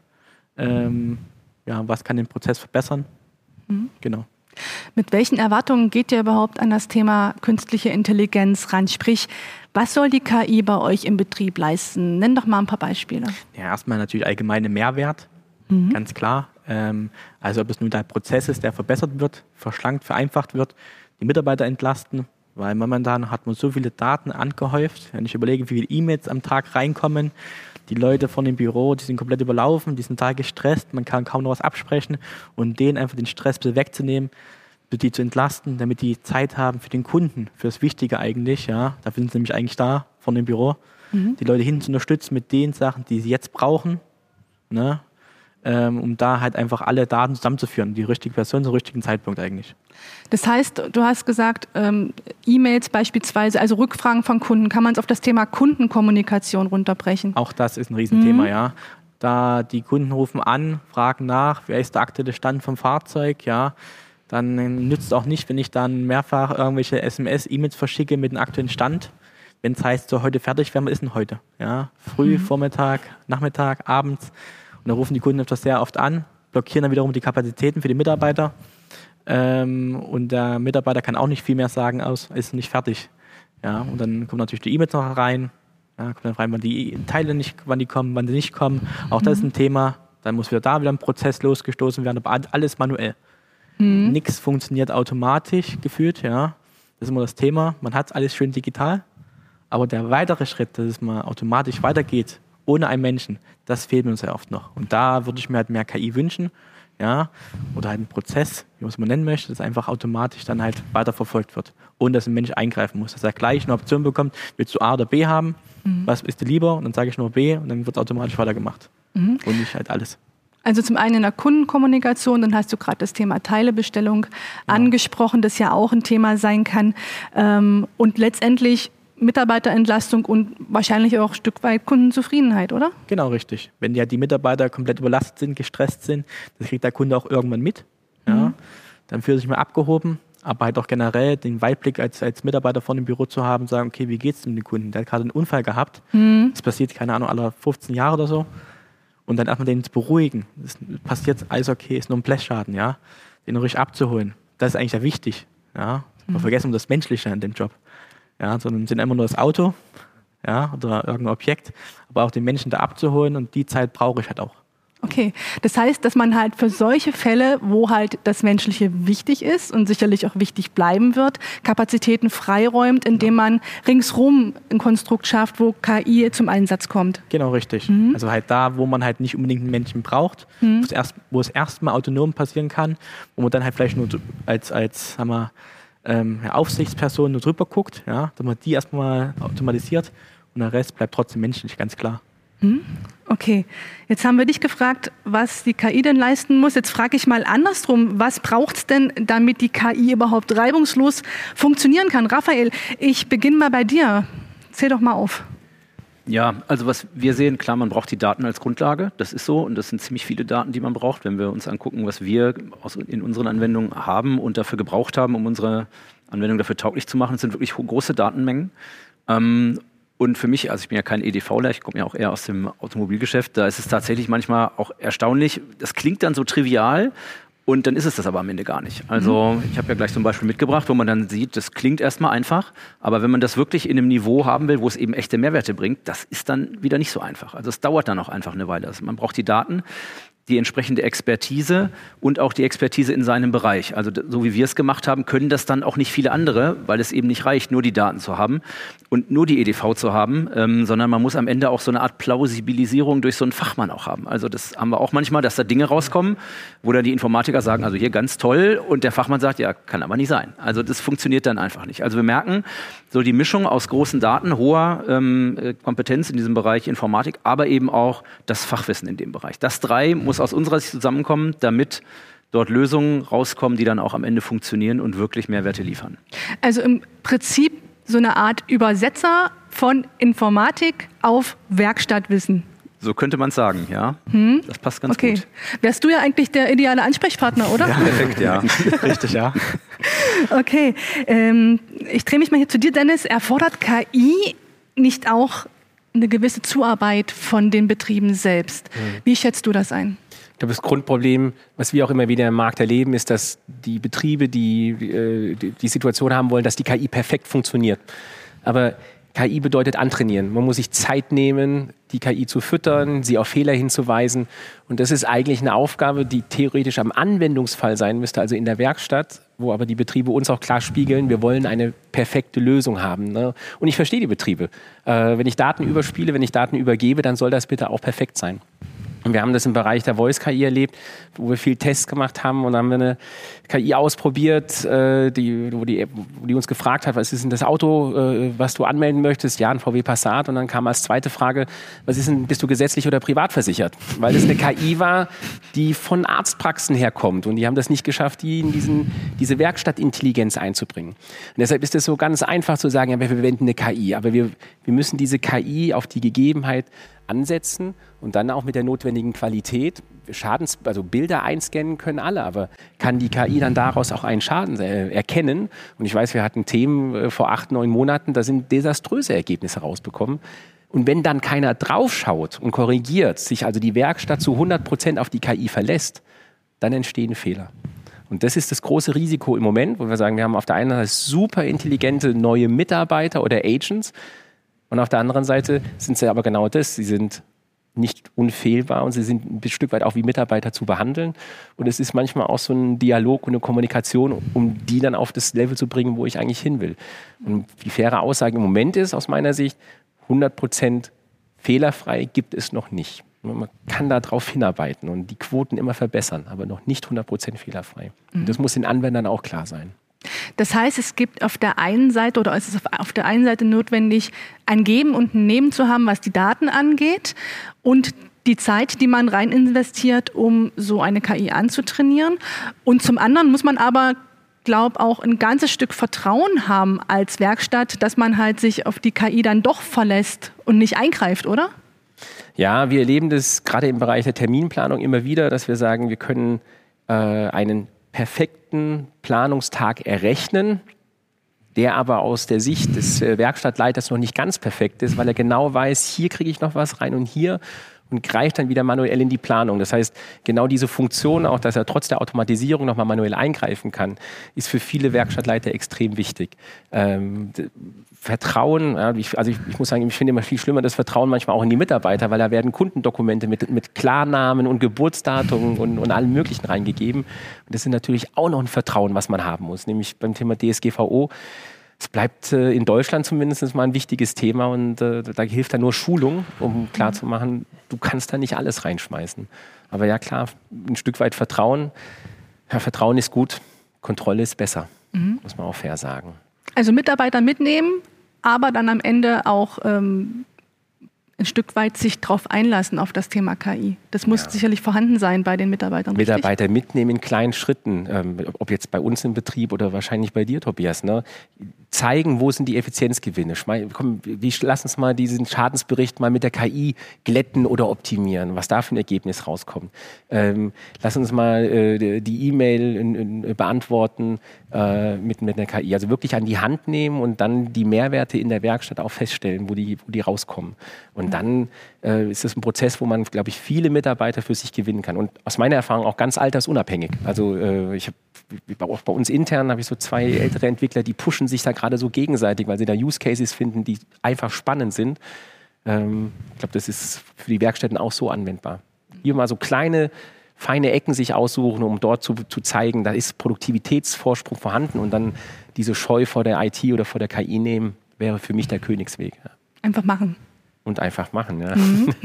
Was kann den Prozess verbessern. Genau. Mit welchen Erwartungen geht ihr überhaupt an das Thema künstliche Intelligenz ran? Sprich, was soll die KI bei euch im Betrieb leisten? Nenn doch mal ein paar Beispiele. Ja, erstmal natürlich allgemeine Mehrwert, ganz klar. Also ob es nun der Prozess ist, der verbessert wird, verschlankt, vereinfacht wird, die Mitarbeiter entlasten, weil momentan hat man so viele Daten angehäuft. Wenn ich überlege, wie viele E-Mails am Tag reinkommen, die Leute von dem Büro, die sind komplett überlaufen, die sind total gestresst, man kann kaum noch was absprechen und denen einfach den Stress wegzunehmen, die zu entlasten, damit die Zeit haben für den Kunden, für das Wichtige eigentlich. Ja. Dafür sind sie nämlich eigentlich da von dem Büro, die Leute hin zu unterstützen mit den Sachen, die sie jetzt brauchen, ne, um da halt einfach alle Daten zusammenzuführen, die richtige Person zum richtigen Zeitpunkt eigentlich. Das heißt, du hast gesagt, E-Mails beispielsweise, also Rückfragen von Kunden, kann man es auf das Thema Kundenkommunikation runterbrechen? Auch das ist ein Riesenthema, ja. Da die Kunden rufen an, fragen nach, wer ist der aktuelle Stand vom Fahrzeug, ja. Dann nützt es auch nicht, wenn ich dann mehrfach irgendwelche SMS, E-Mails verschicke mit dem aktuellen Stand. Wenn es heißt, so heute fertig, wer ist denn heute? Ja, früh, Vormittag, Nachmittag, abends. Und da rufen die Kunden öfters sehr oft an, blockieren dann wiederum die Kapazitäten für die Mitarbeiter. Und der Mitarbeiter kann auch nicht viel mehr sagen, ist nicht fertig. Ja, und dann kommt natürlich die E-Mails noch rein. Ja, kommt dann rein, wann die Teile nicht, wann die kommen, wann sie nicht kommen. Auch das ist ein Thema. Dann muss wieder ein Prozess losgestoßen werden, aber alles manuell. Nichts funktioniert automatisch gefühlt. Ja, das ist immer das Thema. Man hat alles schön digital, aber der weitere Schritt, dass es mal automatisch weitergeht, ohne einen Menschen, das fehlt mir sehr oft noch. Und da würde ich mir halt mehr KI wünschen. Ja, oder halt ein Prozess, wie man es mal nennen möchte, das einfach automatisch dann halt weiterverfolgt wird, ohne dass ein Mensch eingreifen muss. Dass er gleich eine Option bekommt, willst du A oder B haben, was ist dir lieber? Und dann sage ich nur B und dann wird es automatisch weitergemacht. Und nicht halt alles. Also zum einen in der Kundenkommunikation, dann hast du gerade das Thema Teilebestellung angesprochen, das ja auch ein Thema sein kann. Und letztendlich Mitarbeiterentlastung und wahrscheinlich auch ein Stück weit Kundenzufriedenheit, oder? Genau, richtig. Wenn ja die Mitarbeiter komplett überlastet sind, gestresst sind, das kriegt der Kunde auch irgendwann mit. Ja? Dann fühlt er sich mal abgehoben, aber halt auch generell den Weitblick als Mitarbeiter vor dem Büro zu haben, sagen, okay, wie geht's dem Kunden? Der hat gerade einen Unfall gehabt. Das passiert, keine Ahnung, alle 15 Jahre oder so. Und dann erstmal den zu beruhigen. Das passiert, alles okay, ist nur ein Blechschaden, ja. Den ruhig abzuholen. Das ist eigentlich ja wichtig. Ja? Wir vergessen das Menschliche an dem Job. Ja, sondern sind immer nur das Auto, ja, oder irgendein Objekt, aber auch den Menschen da abzuholen und die Zeit brauche ich halt auch. Okay, das heißt, dass man halt für solche Fälle, wo halt das Menschliche wichtig ist und sicherlich auch wichtig bleiben wird, Kapazitäten freiräumt, indem man ringsrum ein Konstrukt schafft, wo KI zum Einsatz kommt. Genau, richtig. Also halt da, wo man halt nicht unbedingt einen Menschen braucht, wo es erstmal autonom passieren kann, wo man dann halt vielleicht nur als sagen wir, Aufsichtsperson nur drüber guckt, ja, dass man die erstmal automatisiert und der Rest bleibt trotzdem menschlich, ganz klar. Okay, jetzt haben wir dich gefragt, was die KI denn leisten muss. Jetzt frage ich mal andersrum, was braucht es denn, damit die KI überhaupt reibungslos funktionieren kann? Raphael, ich beginne mal bei dir. Zähl doch mal auf. Ja, also was wir sehen, klar, man braucht die Daten als Grundlage, das ist so und das sind ziemlich viele Daten, die man braucht, wenn wir uns angucken, was wir in unseren Anwendungen haben und dafür gebraucht haben, um unsere Anwendung dafür tauglich zu machen. Das sind wirklich große Datenmengen. Und für mich, also ich bin ja kein EDVler, ich komme ja auch eher aus dem Automobilgeschäft, da ist es tatsächlich manchmal auch erstaunlich, das klingt dann so trivial, und dann ist es das aber am Ende gar nicht. Also ich habe ja gleich so ein Beispiel mitgebracht, wo man dann sieht, das klingt erstmal einfach, aber wenn man das wirklich in einem Niveau haben will, wo es eben echte Mehrwerte bringt, das ist dann wieder nicht so einfach. Also es dauert dann auch einfach eine Weile. Also man braucht die Daten, die entsprechende Expertise und auch die Expertise in seinem Bereich. Also so wie wir es gemacht haben, können das dann auch nicht viele andere, weil es eben nicht reicht, nur die Daten zu haben und nur die EDV zu haben, sondern man muss am Ende auch so eine Art Plausibilisierung durch so einen Fachmann auch haben. Also das haben wir auch manchmal, dass da Dinge rauskommen, wo dann die Informatiker sagen, also hier ganz toll, und der Fachmann sagt, ja, kann aber nicht sein. Also das funktioniert dann einfach nicht. Also wir merken, so die Mischung aus großen Daten, hoher Kompetenz in diesem Bereich Informatik, aber eben auch das Fachwissen in dem Bereich. Das drei muss aus unserer Sicht zusammenkommen, damit dort Lösungen rauskommen, die dann auch am Ende funktionieren und wirklich Mehrwerte liefern. Also im Prinzip so eine Art Übersetzer von Informatik auf Werkstattwissen. So könnte man es sagen, ja. Das passt ganz gut. Wärst du ja eigentlich der ideale Ansprechpartner, oder? Ja, perfekt, ja. Richtig, ja. Okay, ich drehe mich mal hier zu dir, Dennis. Erfordert KI nicht auch eine gewisse Zuarbeit von den Betrieben selbst? Wie schätzt du das ein? Ich glaube, das Grundproblem, was wir auch immer wieder im Markt erleben, ist, dass die Betriebe, die Situation haben wollen, dass die KI perfekt funktioniert. Aber KI bedeutet antrainieren. Man muss sich Zeit nehmen, die KI zu füttern, sie auf Fehler hinzuweisen. Und das ist eigentlich eine Aufgabe, die theoretisch am Anwendungsfall sein müsste, also in der Werkstatt, wo aber die Betriebe uns auch klar spiegeln, wir wollen eine perfekte Lösung haben. Ne? Und ich verstehe die Betriebe. Wenn ich Daten überspiele, wenn ich Daten übergebe, dann soll das bitte auch perfekt sein. Und wir haben das im Bereich der Voice-KI erlebt, wo wir viel Tests gemacht haben und dann haben wir eine KI ausprobiert, wo die uns gefragt hat, was ist denn das Auto, was du anmelden möchtest? Ja, ein VW Passat. Und dann kam als zweite Frage, was ist denn, bist du gesetzlich oder privat versichert? Weil das eine KI war, die von Arztpraxen herkommt und die haben das nicht geschafft, die in diese Werkstattintelligenz einzubringen. Und deshalb ist es so ganz einfach zu sagen, ja, wir verwenden eine KI, aber wir müssen diese KI auf die Gegebenheit ansetzen und dann auch mit der notwendigen Qualität. Also Bilder einscannen können alle, aber kann die KI dann daraus auch einen Schaden erkennen? Und ich weiß, wir hatten Themen vor 8, 9 Monaten, da sind desaströse Ergebnisse rausbekommen. Und wenn dann keiner draufschaut und korrigiert, sich also die Werkstatt zu 100% auf die KI verlässt, dann entstehen Fehler. Und das ist das große Risiko im Moment, wo wir sagen, wir haben auf der einen Seite super intelligente neue Mitarbeiter oder Agents und auf der anderen Seite sind sie aber genau das. Sie sind nicht unfehlbar und sie sind ein Stück weit auch wie Mitarbeiter zu behandeln. Und es ist manchmal auch so ein Dialog und eine Kommunikation, um die dann auf das Level zu bringen, wo ich eigentlich hin will. Und die faire Aussage im Moment ist aus meiner Sicht, 100% fehlerfrei gibt es noch nicht. Man kann da drauf hinarbeiten und die Quoten immer verbessern, aber noch nicht 100% fehlerfrei. Und das muss den Anwendern auch klar sein. Das heißt, es gibt auf der einen Seite oder es ist auf der einen Seite notwendig, ein Geben und ein Nehmen zu haben, was die Daten angeht und die Zeit, die man rein investiert, um so eine KI anzutrainieren. Und zum anderen muss man aber, glaube auch ein ganzes Stück Vertrauen haben als Werkstatt, dass man halt sich auf die KI dann doch verlässt und nicht eingreift, oder? Ja, wir erleben das gerade im Bereich der Terminplanung immer wieder, dass wir sagen, wir können einen perfekten Planungstag errechnen, der aber aus der Sicht des Werkstattleiters noch nicht ganz perfekt ist, weil er genau weiß, hier kriege ich noch was rein und hier und greift dann wieder manuell in die Planung. Das heißt, genau diese Funktion, auch dass er trotz der Automatisierung nochmal manuell eingreifen kann, ist für viele Werkstattleiter extrem wichtig. Vertrauen, ja, ich muss sagen, ich finde immer viel schlimmer das Vertrauen manchmal auch in die Mitarbeiter, weil da werden Kundendokumente mit Klarnamen und Geburtsdatum und allem Möglichen reingegeben. Und das ist natürlich auch noch ein Vertrauen, was man haben muss, nämlich beim Thema DSGVO. Es bleibt in Deutschland zumindest mal ein wichtiges Thema und da hilft dann nur Schulung, um klarzumachen, du kannst da nicht alles reinschmeißen. Aber ja klar, ein Stück weit Vertrauen. Ja, Vertrauen ist gut, Kontrolle ist besser, muss man auch fair sagen. Also Mitarbeiter mitnehmen, aber dann am Ende auch ein Stück weit sich drauf einlassen auf das Thema KI. Das muss sicherlich vorhanden sein bei den Mitarbeitern. Mitarbeiter richtig? Mitnehmen in kleinen Schritten, ob jetzt bei uns im Betrieb oder wahrscheinlich bei dir, Tobias. Ne? Zeigen, wo sind die Effizienzgewinne. Komm, lass uns mal diesen Schadensbericht mal mit der KI glätten oder optimieren, was da für ein Ergebnis rauskommt. Lass uns mal die E-Mail beantworten mit der KI. Also wirklich an die Hand nehmen und dann die Mehrwerte in der Werkstatt auch feststellen, wo die rauskommen. Und dann ist es ein Prozess, wo man, glaube ich, viele Mitarbeiter für sich gewinnen kann. Und aus meiner Erfahrung auch ganz altersunabhängig. Also auch bei uns intern habe ich so 2 ältere Entwickler, die pushen sich da gerade so gegenseitig, weil sie da Use Cases finden, die einfach spannend sind. Ich glaube, das ist für die Werkstätten auch so anwendbar. Hier mal so kleine, feine Ecken sich aussuchen, um dort zu zeigen, da ist Produktivitätsvorsprung vorhanden und dann diese Scheu vor der IT oder vor der KI nehmen, wäre für mich der Königsweg. Ja. Einfach machen. Und einfach machen, ja.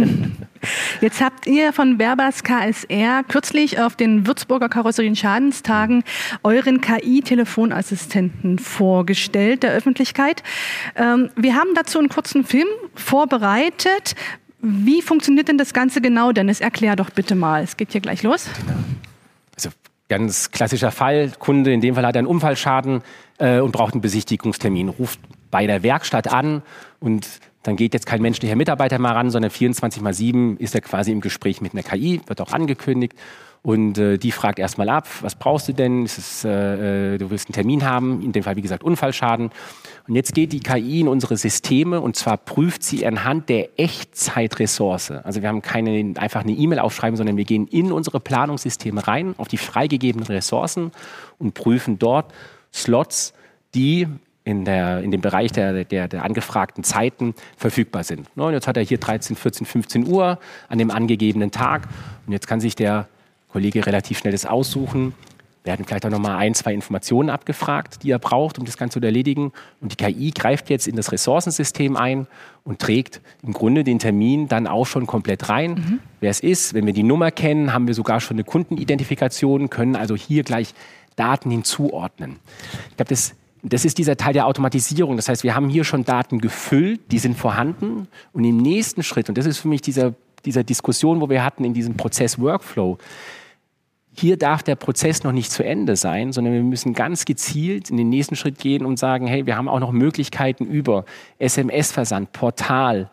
Jetzt habt ihr von Berbers KSR kürzlich auf den Würzburger Karosserien-Schadenstagen euren KI-Telefonassistenten vorgestellt, der Öffentlichkeit. Wir haben dazu einen kurzen Film vorbereitet. Wie funktioniert denn das Ganze genau, Dennis? Erklär doch bitte mal. Es geht hier gleich los. Also ganz klassischer Fall. Kunde, in dem Fall hat einen Unfallschaden und braucht einen Besichtigungstermin. Ruft bei der Werkstatt an und dann geht jetzt kein menschlicher Mitarbeiter mal ran, sondern 24/7 ist er quasi im Gespräch mit einer KI, wird auch angekündigt. Und die fragt erstmal ab, was brauchst du denn? Du willst einen Termin haben, in dem Fall wie gesagt Unfallschaden. Und jetzt geht die KI in unsere Systeme und zwar prüft sie anhand der Echtzeitressource. Also wir haben einfach eine E-Mail aufschreiben, sondern wir gehen in unsere Planungssysteme rein, auf die freigegebenen Ressourcen und prüfen dort Slots, die in dem Bereich der angefragten Zeiten verfügbar sind. Und jetzt hat er hier 13, 14, 15 Uhr an dem angegebenen Tag und jetzt kann sich der Kollege relativ schnell das aussuchen. Wir hatten vielleicht auch noch mal 1, 2 Informationen abgefragt, die er braucht, um das Ganze zu erledigen. Und die KI greift jetzt in das Ressourcensystem ein und trägt im Grunde den Termin dann auch schon komplett rein. Wer es ist, wenn wir die Nummer kennen, haben wir sogar schon eine Kundenidentifikation, können also hier gleich Daten hinzuordnen. Ich glaube, das ist dieser Teil der Automatisierung. Das heißt, wir haben hier schon Daten gefüllt, die sind vorhanden. Und im nächsten Schritt, und das ist für mich dieser Diskussion, wo wir hatten in diesem Prozess Workflow, hier darf der Prozess noch nicht zu Ende sein, sondern wir müssen ganz gezielt in den nächsten Schritt gehen und sagen, hey, wir haben auch noch Möglichkeiten über SMS-Versand, Portal,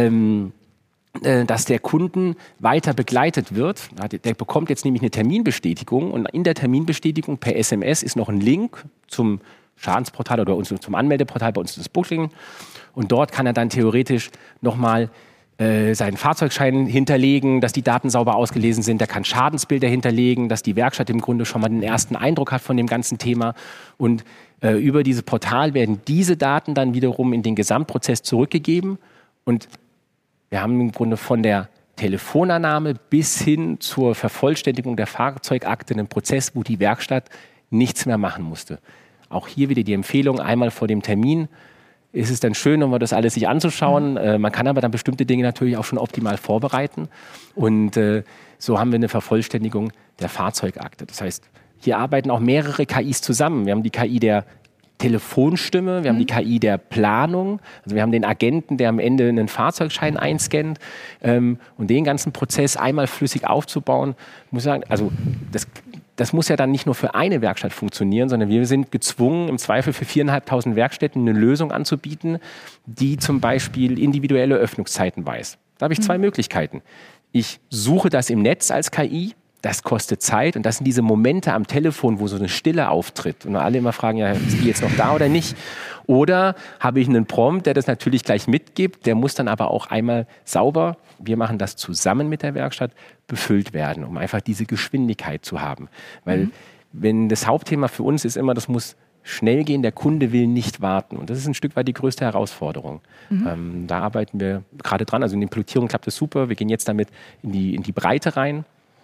dass der Kunden weiter begleitet wird. Der bekommt jetzt nämlich eine Terminbestätigung und in der Terminbestätigung per SMS ist noch ein Link zum Schadensportal oder zum Anmeldeportal bei uns das Booking und dort kann er dann theoretisch nochmal seinen Fahrzeugschein hinterlegen, dass die Daten sauber ausgelesen sind. Der kann Schadensbilder hinterlegen, dass die Werkstatt im Grunde schon mal den ersten Eindruck hat von dem ganzen Thema. Und über dieses Portal werden diese Daten dann wiederum in den Gesamtprozess zurückgegeben. Und wir haben im Grunde von der Telefonannahme bis hin zur Vervollständigung der Fahrzeugakte einen Prozess, wo die Werkstatt nichts mehr machen musste. Auch hier wieder die Empfehlung, einmal vor dem Termin ist es dann schön, um das alles sich anzuschauen. Man kann aber dann bestimmte Dinge natürlich auch schon optimal vorbereiten. Und so haben wir eine Vervollständigung der Fahrzeugakte. Das heißt, hier arbeiten auch mehrere KIs zusammen. Wir haben die KI der Telefonstimme, wir haben die KI der Planung, also wir haben den Agenten, der am Ende einen Fahrzeugschein einscannt, und den ganzen Prozess einmal flüssig aufzubauen, muss ich sagen, also das muss ja dann nicht nur für eine Werkstatt funktionieren, sondern wir sind gezwungen, im Zweifel für 4.500 Werkstätten eine Lösung anzubieten, die zum Beispiel individuelle Öffnungszeiten weiß. Da habe ich zwei Möglichkeiten. Ich suche das im Netz als KI, das kostet Zeit und das sind diese Momente am Telefon, wo so eine Stille auftritt und alle immer fragen, ja, ist die jetzt noch da oder nicht? Oder habe ich einen Prompt, der das natürlich gleich mitgibt, der muss dann aber auch einmal sauber, wir machen das zusammen mit der Werkstatt, befüllt werden, um einfach diese Geschwindigkeit zu haben. Weil wenn das Hauptthema für uns ist immer, das muss schnell gehen, der Kunde will nicht warten. Und das ist ein Stück weit die größte Herausforderung. Da arbeiten wir gerade dran. Also in der Pilotierung klappt das super. Wir gehen jetzt damit in die Breite rein.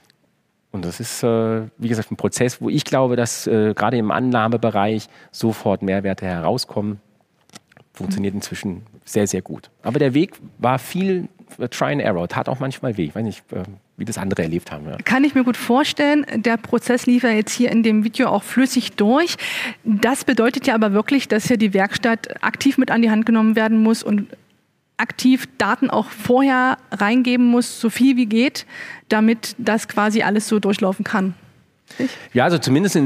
Und das ist, wie gesagt, ein Prozess, wo ich glaube, dass gerade im Annahmebereich sofort Mehrwerte herauskommen. Funktioniert inzwischen sehr, sehr gut. Aber der Weg war viel Try and Error. Tat auch manchmal weh. Ich weiß nicht, wie das andere erlebt haben. Ja. Kann ich mir gut vorstellen. Der Prozess lief ja jetzt hier in dem Video auch flüssig durch. Das bedeutet ja aber wirklich, dass hier die Werkstatt aktiv mit an die Hand genommen werden muss und aktiv Daten auch vorher reingeben muss, so viel wie geht, damit das quasi alles so durchlaufen kann. Ja, also zumindest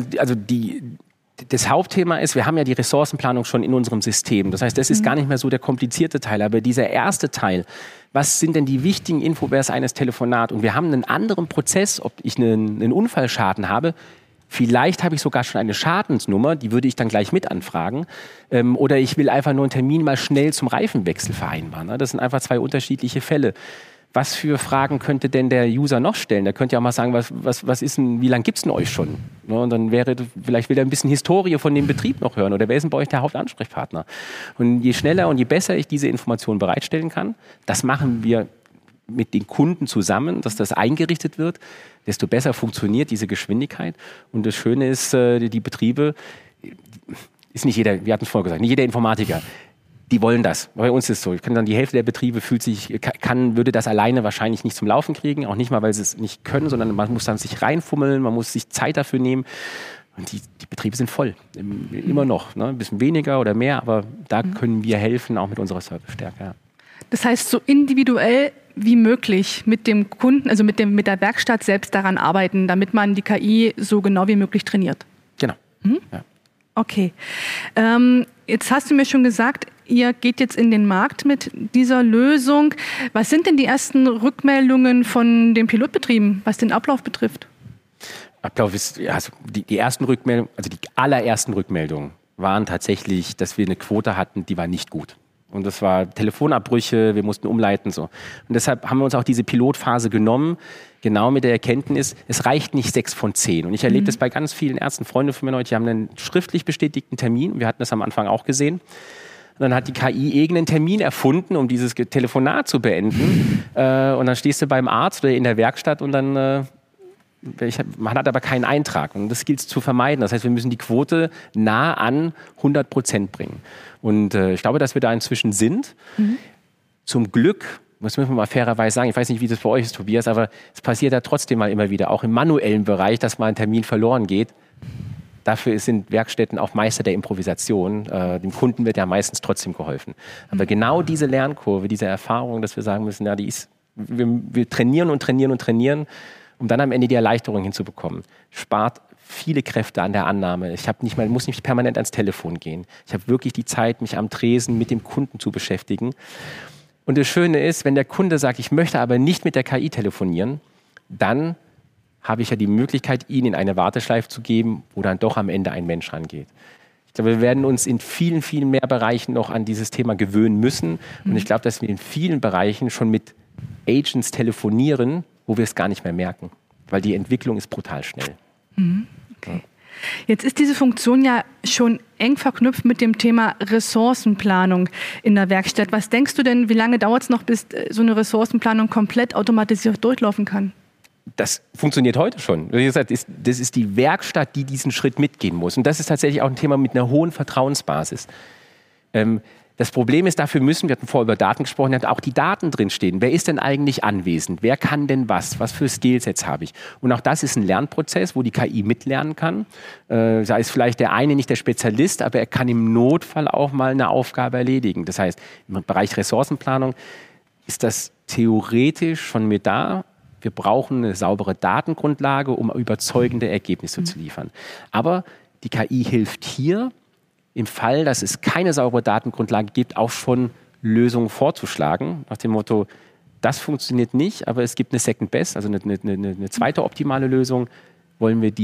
das Hauptthema ist, wir haben ja die Ressourcenplanung schon in unserem System. Das heißt, das ist gar nicht mehr so der komplizierte Teil. Aber dieser erste Teil, was sind denn die wichtigen Infowers eines Telefonats? Und wir haben einen anderen Prozess, ob ich einen Unfallschaden habe. Vielleicht habe ich sogar schon eine Schadensnummer, die würde ich dann gleich mit anfragen. Oder ich will einfach nur einen Termin mal schnell zum Reifenwechsel vereinbaren. Das sind einfach zwei unterschiedliche Fälle. Was für Fragen könnte denn der User noch stellen? Der könnte ja auch mal sagen, was ist denn, wie lange gibt es denn euch schon? Und dann vielleicht will er ein bisschen Historie von dem Betrieb noch hören oder wer ist denn bei euch der Hauptansprechpartner? Und je schneller und je besser ich diese Informationen bereitstellen kann, das machen wir mit den Kunden zusammen, dass das eingerichtet wird, desto besser funktioniert diese Geschwindigkeit. Und das Schöne ist, die Betriebe, ist nicht jeder, wir hatten es vorher gesagt, nicht jeder Informatiker, die wollen das. Bei uns ist es so. Ich kann sagen, die Hälfte der Betriebe würde das alleine wahrscheinlich nicht zum Laufen kriegen. Auch nicht mal, weil sie es nicht können, sondern man muss dann sich reinfummeln, man muss sich Zeit dafür nehmen. Und die Betriebe sind voll. Immer noch. Ne? Ein bisschen weniger oder mehr, aber da können wir helfen, auch mit unserer Servicestärke. Ja. Das heißt, so individuell wie möglich mit dem Kunden, also mit der Werkstatt selbst daran arbeiten, damit man die KI so genau wie möglich trainiert. Genau. Ja. Okay. Jetzt hast du mir schon gesagt, ihr geht jetzt in den Markt mit dieser Lösung. Was sind denn die ersten Rückmeldungen von den Pilotbetrieben, was den Ablauf betrifft? Ablauf ist, ja, also die ersten Rückmeldungen, also die allerersten Rückmeldungen waren tatsächlich, dass wir eine Quote hatten, die war nicht gut. Und das war Telefonabbrüche, wir mussten umleiten. So. Und deshalb haben wir uns auch diese Pilotphase genommen, genau mit der Erkenntnis, es reicht nicht 6 von 10. Und ich erlebe das bei ganz vielen Ärzten, Freunde von mir heute, die haben einen schriftlich bestätigten Termin. Wir hatten das am Anfang auch gesehen. Und dann hat die KI irgendeinen Termin erfunden, um dieses Telefonat zu beenden. Und dann stehst du beim Arzt oder in der Werkstatt und dann man hat aber keinen Eintrag. Und das gilt es zu vermeiden. Das heißt, wir müssen die Quote nah an 100% bringen. Und ich glaube, dass wir da inzwischen sind. Zum Glück, muss man mal fairerweise sagen, ich weiß nicht, wie das bei euch ist, Tobias, aber es passiert ja trotzdem mal immer wieder, auch im manuellen Bereich, dass mal ein Termin verloren geht. Dafür sind Werkstätten auch Meister der Improvisation. Dem Kunden wird ja meistens trotzdem geholfen. Aber genau diese Lernkurve, diese Erfahrung, dass wir sagen müssen, ja, wir trainieren und trainieren und trainieren, um dann am Ende die Erleichterung hinzubekommen, spart viele Kräfte an der Annahme. Muss nicht permanent ans Telefon gehen. Ich habe wirklich die Zeit, mich am Tresen mit dem Kunden zu beschäftigen. Und das Schöne ist, wenn der Kunde sagt, ich möchte aber nicht mit der KI telefonieren, dann habe ich ja die Möglichkeit, ihn in eine Warteschleife zu geben, wo dann doch am Ende ein Mensch rangeht. glaube, wir werden uns in vielen, vielen mehr Bereichen noch an dieses Thema gewöhnen müssen. Und ich glaube, dass wir in vielen Bereichen schon mit Agents telefonieren, wo wir es gar nicht mehr merken, weil die Entwicklung ist brutal schnell. Okay. Jetzt ist diese Funktion ja schon eng verknüpft mit dem Thema Ressourcenplanung in der Werkstatt. Was denkst du denn, wie lange dauert es noch, bis so eine Ressourcenplanung komplett automatisiert durchlaufen kann? Das funktioniert heute schon. Wie gesagt, das ist die Werkstatt, die diesen Schritt mitgehen muss. Und das ist tatsächlich auch ein Thema mit einer hohen Vertrauensbasis. Das Problem ist, dafür müssen, wir hatten vorher über Daten gesprochen, auch die Daten drinstehen. Wer ist denn eigentlich anwesend? Wer kann denn was? Was für Skillsets habe ich? Und auch das ist ein Lernprozess, wo die KI mitlernen kann. Sei es vielleicht der eine nicht der Spezialist, aber er kann im Notfall auch mal eine Aufgabe erledigen. Das heißt, im Bereich Ressourcenplanung ist das theoretisch schon mit da. Wir brauchen eine saubere Datengrundlage, um überzeugende Ergebnisse zu liefern. Aber die KI hilft hier, im Fall, dass es keine saubere Datengrundlage gibt, auch schon Lösungen vorzuschlagen, nach dem Motto, das funktioniert nicht, aber es gibt eine Second Best, also eine zweite optimale Lösung, wollen wir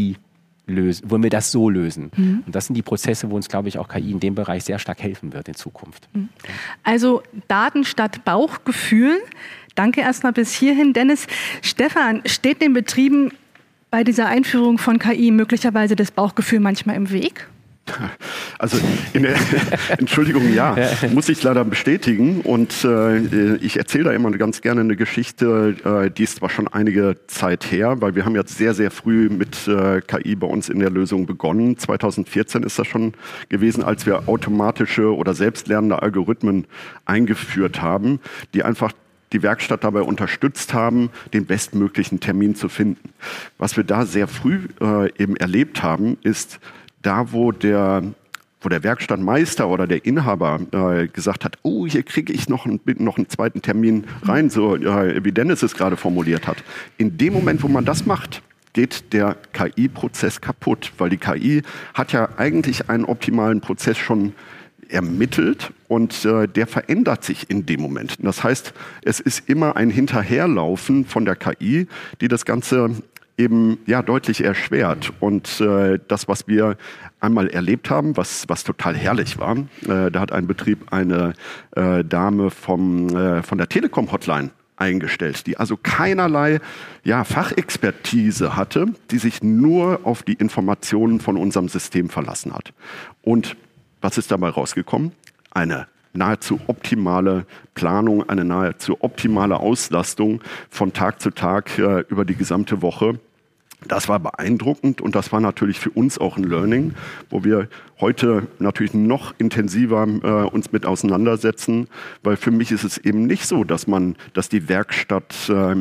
das so lösen. Und das sind die Prozesse, wo uns, glaube ich, auch KI in dem Bereich sehr stark helfen wird in Zukunft. Also Daten statt Bauchgefühl. Danke erstmal bis hierhin, Dennis. Stefan, steht den Betrieben bei dieser Einführung von KI möglicherweise das Bauchgefühl manchmal im Weg? Also, Entschuldigung, ja, muss ich leider bestätigen. Und ich erzähle da immer ganz gerne eine Geschichte, die ist zwar schon einige Zeit her, weil wir haben jetzt sehr, sehr früh mit KI bei uns in der Lösung begonnen. 2014 ist das schon gewesen, als wir automatische oder selbstlernende Algorithmen eingeführt haben, die einfach die Werkstatt dabei unterstützt haben, den bestmöglichen Termin zu finden. Was wir da sehr früh eben erlebt haben, ist, da, wo der Werkstattmeister oder der Inhaber gesagt hat, oh, hier kriege ich noch einen zweiten Termin rein, so wie Dennis es gerade formuliert hat. In dem Moment, wo man das macht, geht der KI-Prozess kaputt, weil die KI hat ja eigentlich einen optimalen Prozess schon ermittelt und der verändert sich in dem Moment. Das heißt, es ist immer ein Hinterherlaufen von der KI, die das Ganze eben deutlich erschwert. Und das, was wir einmal erlebt haben, was total herrlich war, da hat ein Betrieb eine Dame von der Telekom-Hotline eingestellt, die also keinerlei Fachexpertise hatte, die sich nur auf die Informationen von unserem System verlassen hat. Und was ist dabei rausgekommen? Eine nahezu optimale Planung, eine nahezu optimale Auslastung von Tag zu Tag über die gesamte Woche. Das war beeindruckend und das war natürlich für uns auch ein Learning, wo wir heute natürlich noch intensiver uns mit auseinandersetzen, weil für mich ist es eben nicht so, dass die Werkstatt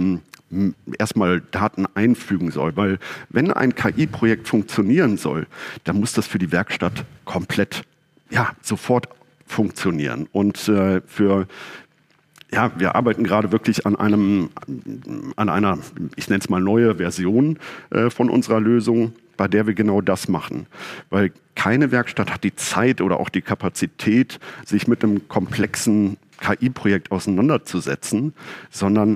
erstmal Daten einfügen soll, weil wenn ein KI-Projekt funktionieren soll, dann muss das für die Werkstatt komplett sofort funktionieren. Und wir arbeiten gerade wirklich an einer, ich nenne es mal neue Version von unserer Lösung, bei der wir genau das machen. Weil keine Werkstatt hat die Zeit oder auch die Kapazität, sich mit einem komplexen KI-Projekt auseinanderzusetzen, sondern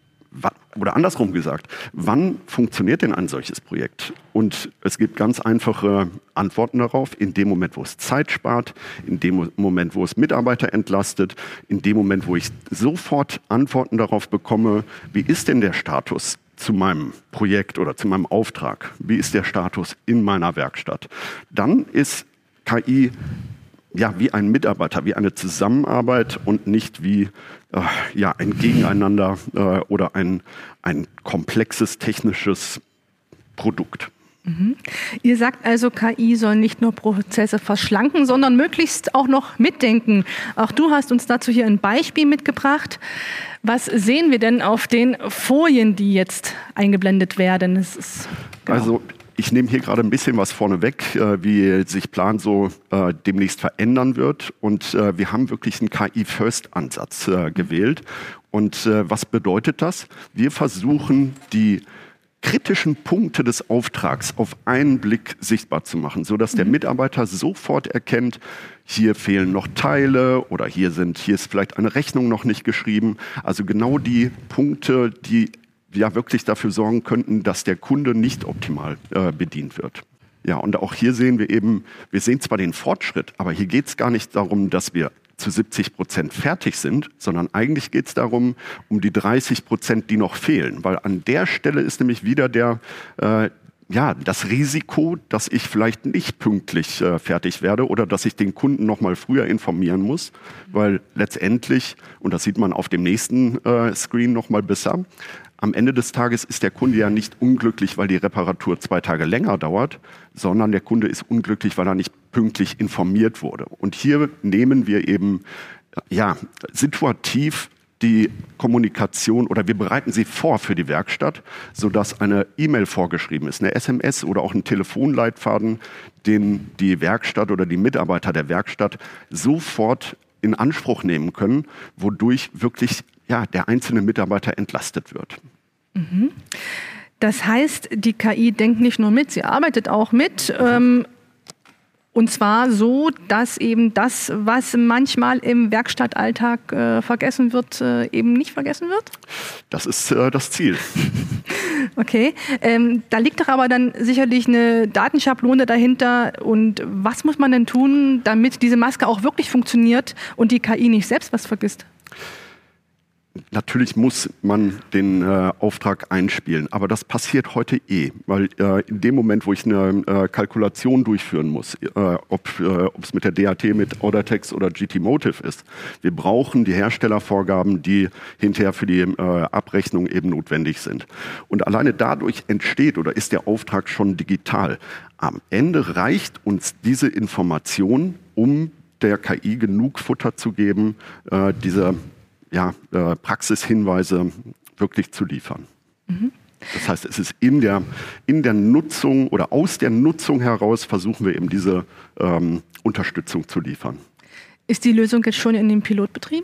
oder andersrum gesagt, wann funktioniert denn ein solches Projekt? Und es gibt ganz einfache Antworten darauf, in dem Moment, wo es Zeit spart, in dem Moment, wo es Mitarbeiter entlastet, in dem Moment, wo ich sofort Antworten darauf bekomme, wie ist denn der Status zu meinem Projekt oder zu meinem Auftrag? Wie ist der Status in meiner Werkstatt? Dann ist KI wie ein Mitarbeiter, wie eine Zusammenarbeit und nicht wie ein Gegeneinander oder ein komplexes technisches Produkt. Ihr sagt also, KI soll nicht nur Prozesse verschlanken, sondern möglichst auch noch mitdenken. Auch du hast uns dazu hier ein Beispiel mitgebracht. Was sehen wir denn auf den Folien, die jetzt eingeblendet werden? Also ich nehme hier gerade ein bisschen was vorneweg, wie sich Plan so demnächst verändern wird. Und wir haben wirklich einen KI-First-Ansatz gewählt. Und was bedeutet das? Wir versuchen, die kritischen Punkte des Auftrags auf einen Blick sichtbar zu machen, sodass der Mitarbeiter sofort erkennt, hier fehlen noch Teile oder hier ist vielleicht eine Rechnung noch nicht geschrieben. Also genau die Punkte, die wirklich dafür sorgen könnten, dass der Kunde nicht optimal bedient wird. Ja, und auch hier sehen wir eben, wir sehen zwar den Fortschritt, aber hier geht es gar nicht darum, dass wir zu 70% fertig sind, sondern eigentlich geht es darum, um die 30%, die noch fehlen. Weil an der Stelle ist nämlich wieder das Risiko, dass ich vielleicht nicht pünktlich fertig werde oder dass ich den Kunden noch mal früher informieren muss, weil letztendlich, und das sieht man auf dem nächsten Screen noch mal besser, am Ende des Tages ist der Kunde ja nicht unglücklich, weil die Reparatur 2 Tage länger dauert, sondern der Kunde ist unglücklich, weil er nicht pünktlich informiert wurde. Und hier nehmen wir eben situativ die Kommunikation oder wir bereiten sie vor für die Werkstatt, sodass eine E-Mail vorgeschrieben ist, eine SMS oder auch ein Telefonleitfaden, den die Werkstatt oder die Mitarbeiter der Werkstatt sofort in Anspruch nehmen können, wodurch wirklich der einzelne Mitarbeiter entlastet wird. Das heißt, die KI denkt nicht nur mit, sie arbeitet auch mit. Und zwar so, dass eben das, was manchmal im Werkstattalltag vergessen wird, eben nicht vergessen wird? Das ist das Ziel. Okay, da liegt doch aber dann sicherlich eine Datenschablone dahinter. Und was muss man denn tun, damit diese Maske auch wirklich funktioniert und die KI nicht selbst was vergisst? Natürlich muss man den Auftrag einspielen, aber das passiert heute weil in dem Moment, wo ich eine Kalkulation durchführen muss, ob es mit der DAT, mit Audatex oder GT Motive ist, wir brauchen die Herstellervorgaben, die hinterher für die Abrechnung eben notwendig sind. Und alleine dadurch entsteht oder ist der Auftrag schon digital. Am Ende reicht uns diese Information, um der KI genug Futter zu geben, diese Praxishinweise wirklich zu liefern. Das heißt, es ist in der Nutzung oder aus der Nutzung heraus versuchen wir eben diese Unterstützung zu liefern. Ist die Lösung jetzt schon in den Pilotbetrieben?